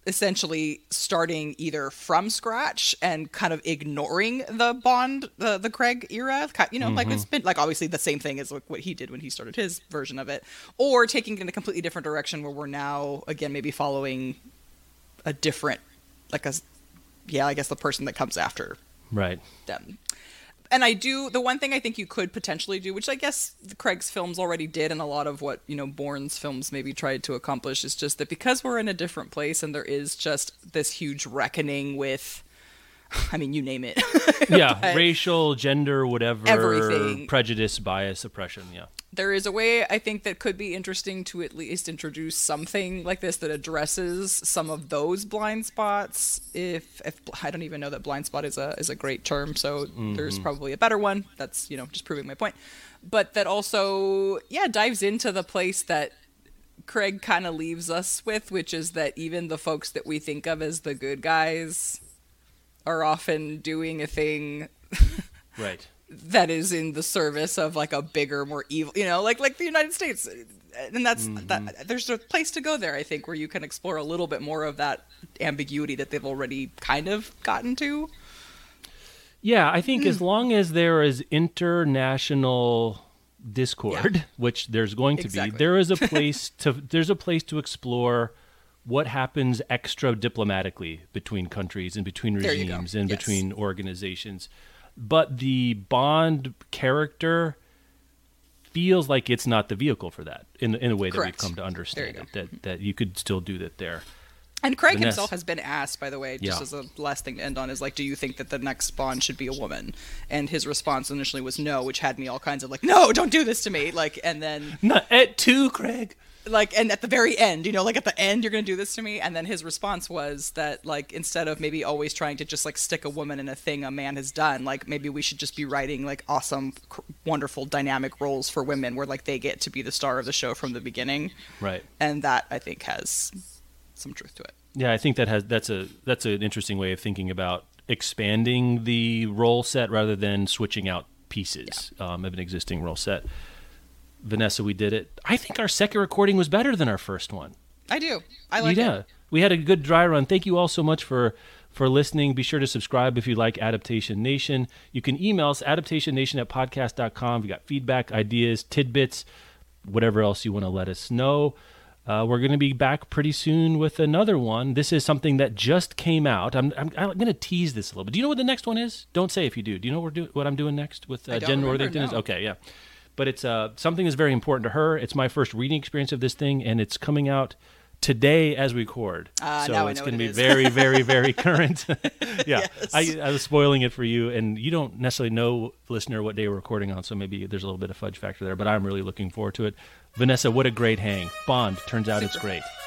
essentially starting either from scratch and kind of ignoring the Bond, the the Craig era, you know, mm-hmm. like it's been like obviously the same thing as like what he did when he started his version of it, or taking it in a completely different direction where we're now again maybe following a different, like a, yeah, I guess the person that comes after right them. And I do, the one thing I think you could potentially do, which I guess Craig's films already did, and a lot of what, you know, Bourne's films maybe tried to accomplish, is just that because we're in a different place and there is just this huge reckoning with, I mean, you name it. Yeah, racial, gender, whatever. Everything. Prejudice, bias, oppression, yeah. There is a way, I think, that could be interesting to at least introduce something like this that addresses some of those blind spots. If, if I don't even know that blind spot is a is a great term, so mm-hmm. there's probably a better one. That's, you know, just proving my point. But that also, yeah, dives into the place that Craig kind of leaves us with, which is that even the folks that we think of as the good guys are often doing a thing right that is in the service of like a bigger, more evil, you know, like like the United States. And that's mm-hmm. that there's a place to go there, I think, where you can explore a little bit more of that ambiguity that they've already kind of gotten to. Yeah, I think mm. as long as there is international discord, yeah. which there's going to exactly. be, there is a place to there's a place to explore what happens extra diplomatically between countries and between regimes and yes. between organizations. But the Bond character feels like it's not the vehicle for that in in a way that Correct. we've come to understand it, that that you could still do that there. And Craig Vanessa. himself has been asked, by the way, just yeah. as a last thing to end on, is like, do you think that the next Bond should be a woman? And his response initially was no, which had me all kinds of like, no, don't do this to me. Like, and then not at two, Craig. Like, and at the very end, you know, like at the end, you're going to do this to me. And then his response was that, like, instead of maybe always trying to just like stick a woman in a thing a man has done, like maybe we should just be writing like awesome, cr- wonderful, dynamic roles for women where like they get to be the star of the show from the beginning. Right. And that, I think, has some truth to it. Yeah, I think that has that's a that's an interesting way of thinking about expanding the role set rather than switching out pieces yeah. um, of an existing role set. Vanessa, we did it. I think our second recording was better than our first one. I do. I like yeah. it. We had a good dry run. Thank you all so much for, for listening. Be sure to subscribe if you like Adaptation Nation. You can email us, adaptation nation at podcast dot com. If you got feedback, ideas, tidbits, whatever else you want to let us know. Uh, we're going to be back pretty soon with another one. This is something that just came out. I'm I'm, I'm going to tease this a little bit. Do you know what the next one is? Don't say if you do. Do you know what, we're do- what I'm doing next with uh, Jen Northington? No. Okay, yeah. But it's uh, something that's very important to her. It's my first reading experience of this thing, and it's coming out today as we record. Uh, so now it's I know going to what be it very, very, very current. yeah, Yes. I, I was spoiling it for you, and you don't necessarily know, listener, what day we're recording on, so maybe there's a little bit of fudge factor there, but I'm really looking forward to it. Vanessa, what a great hang. Bond, turns out Super. It's great.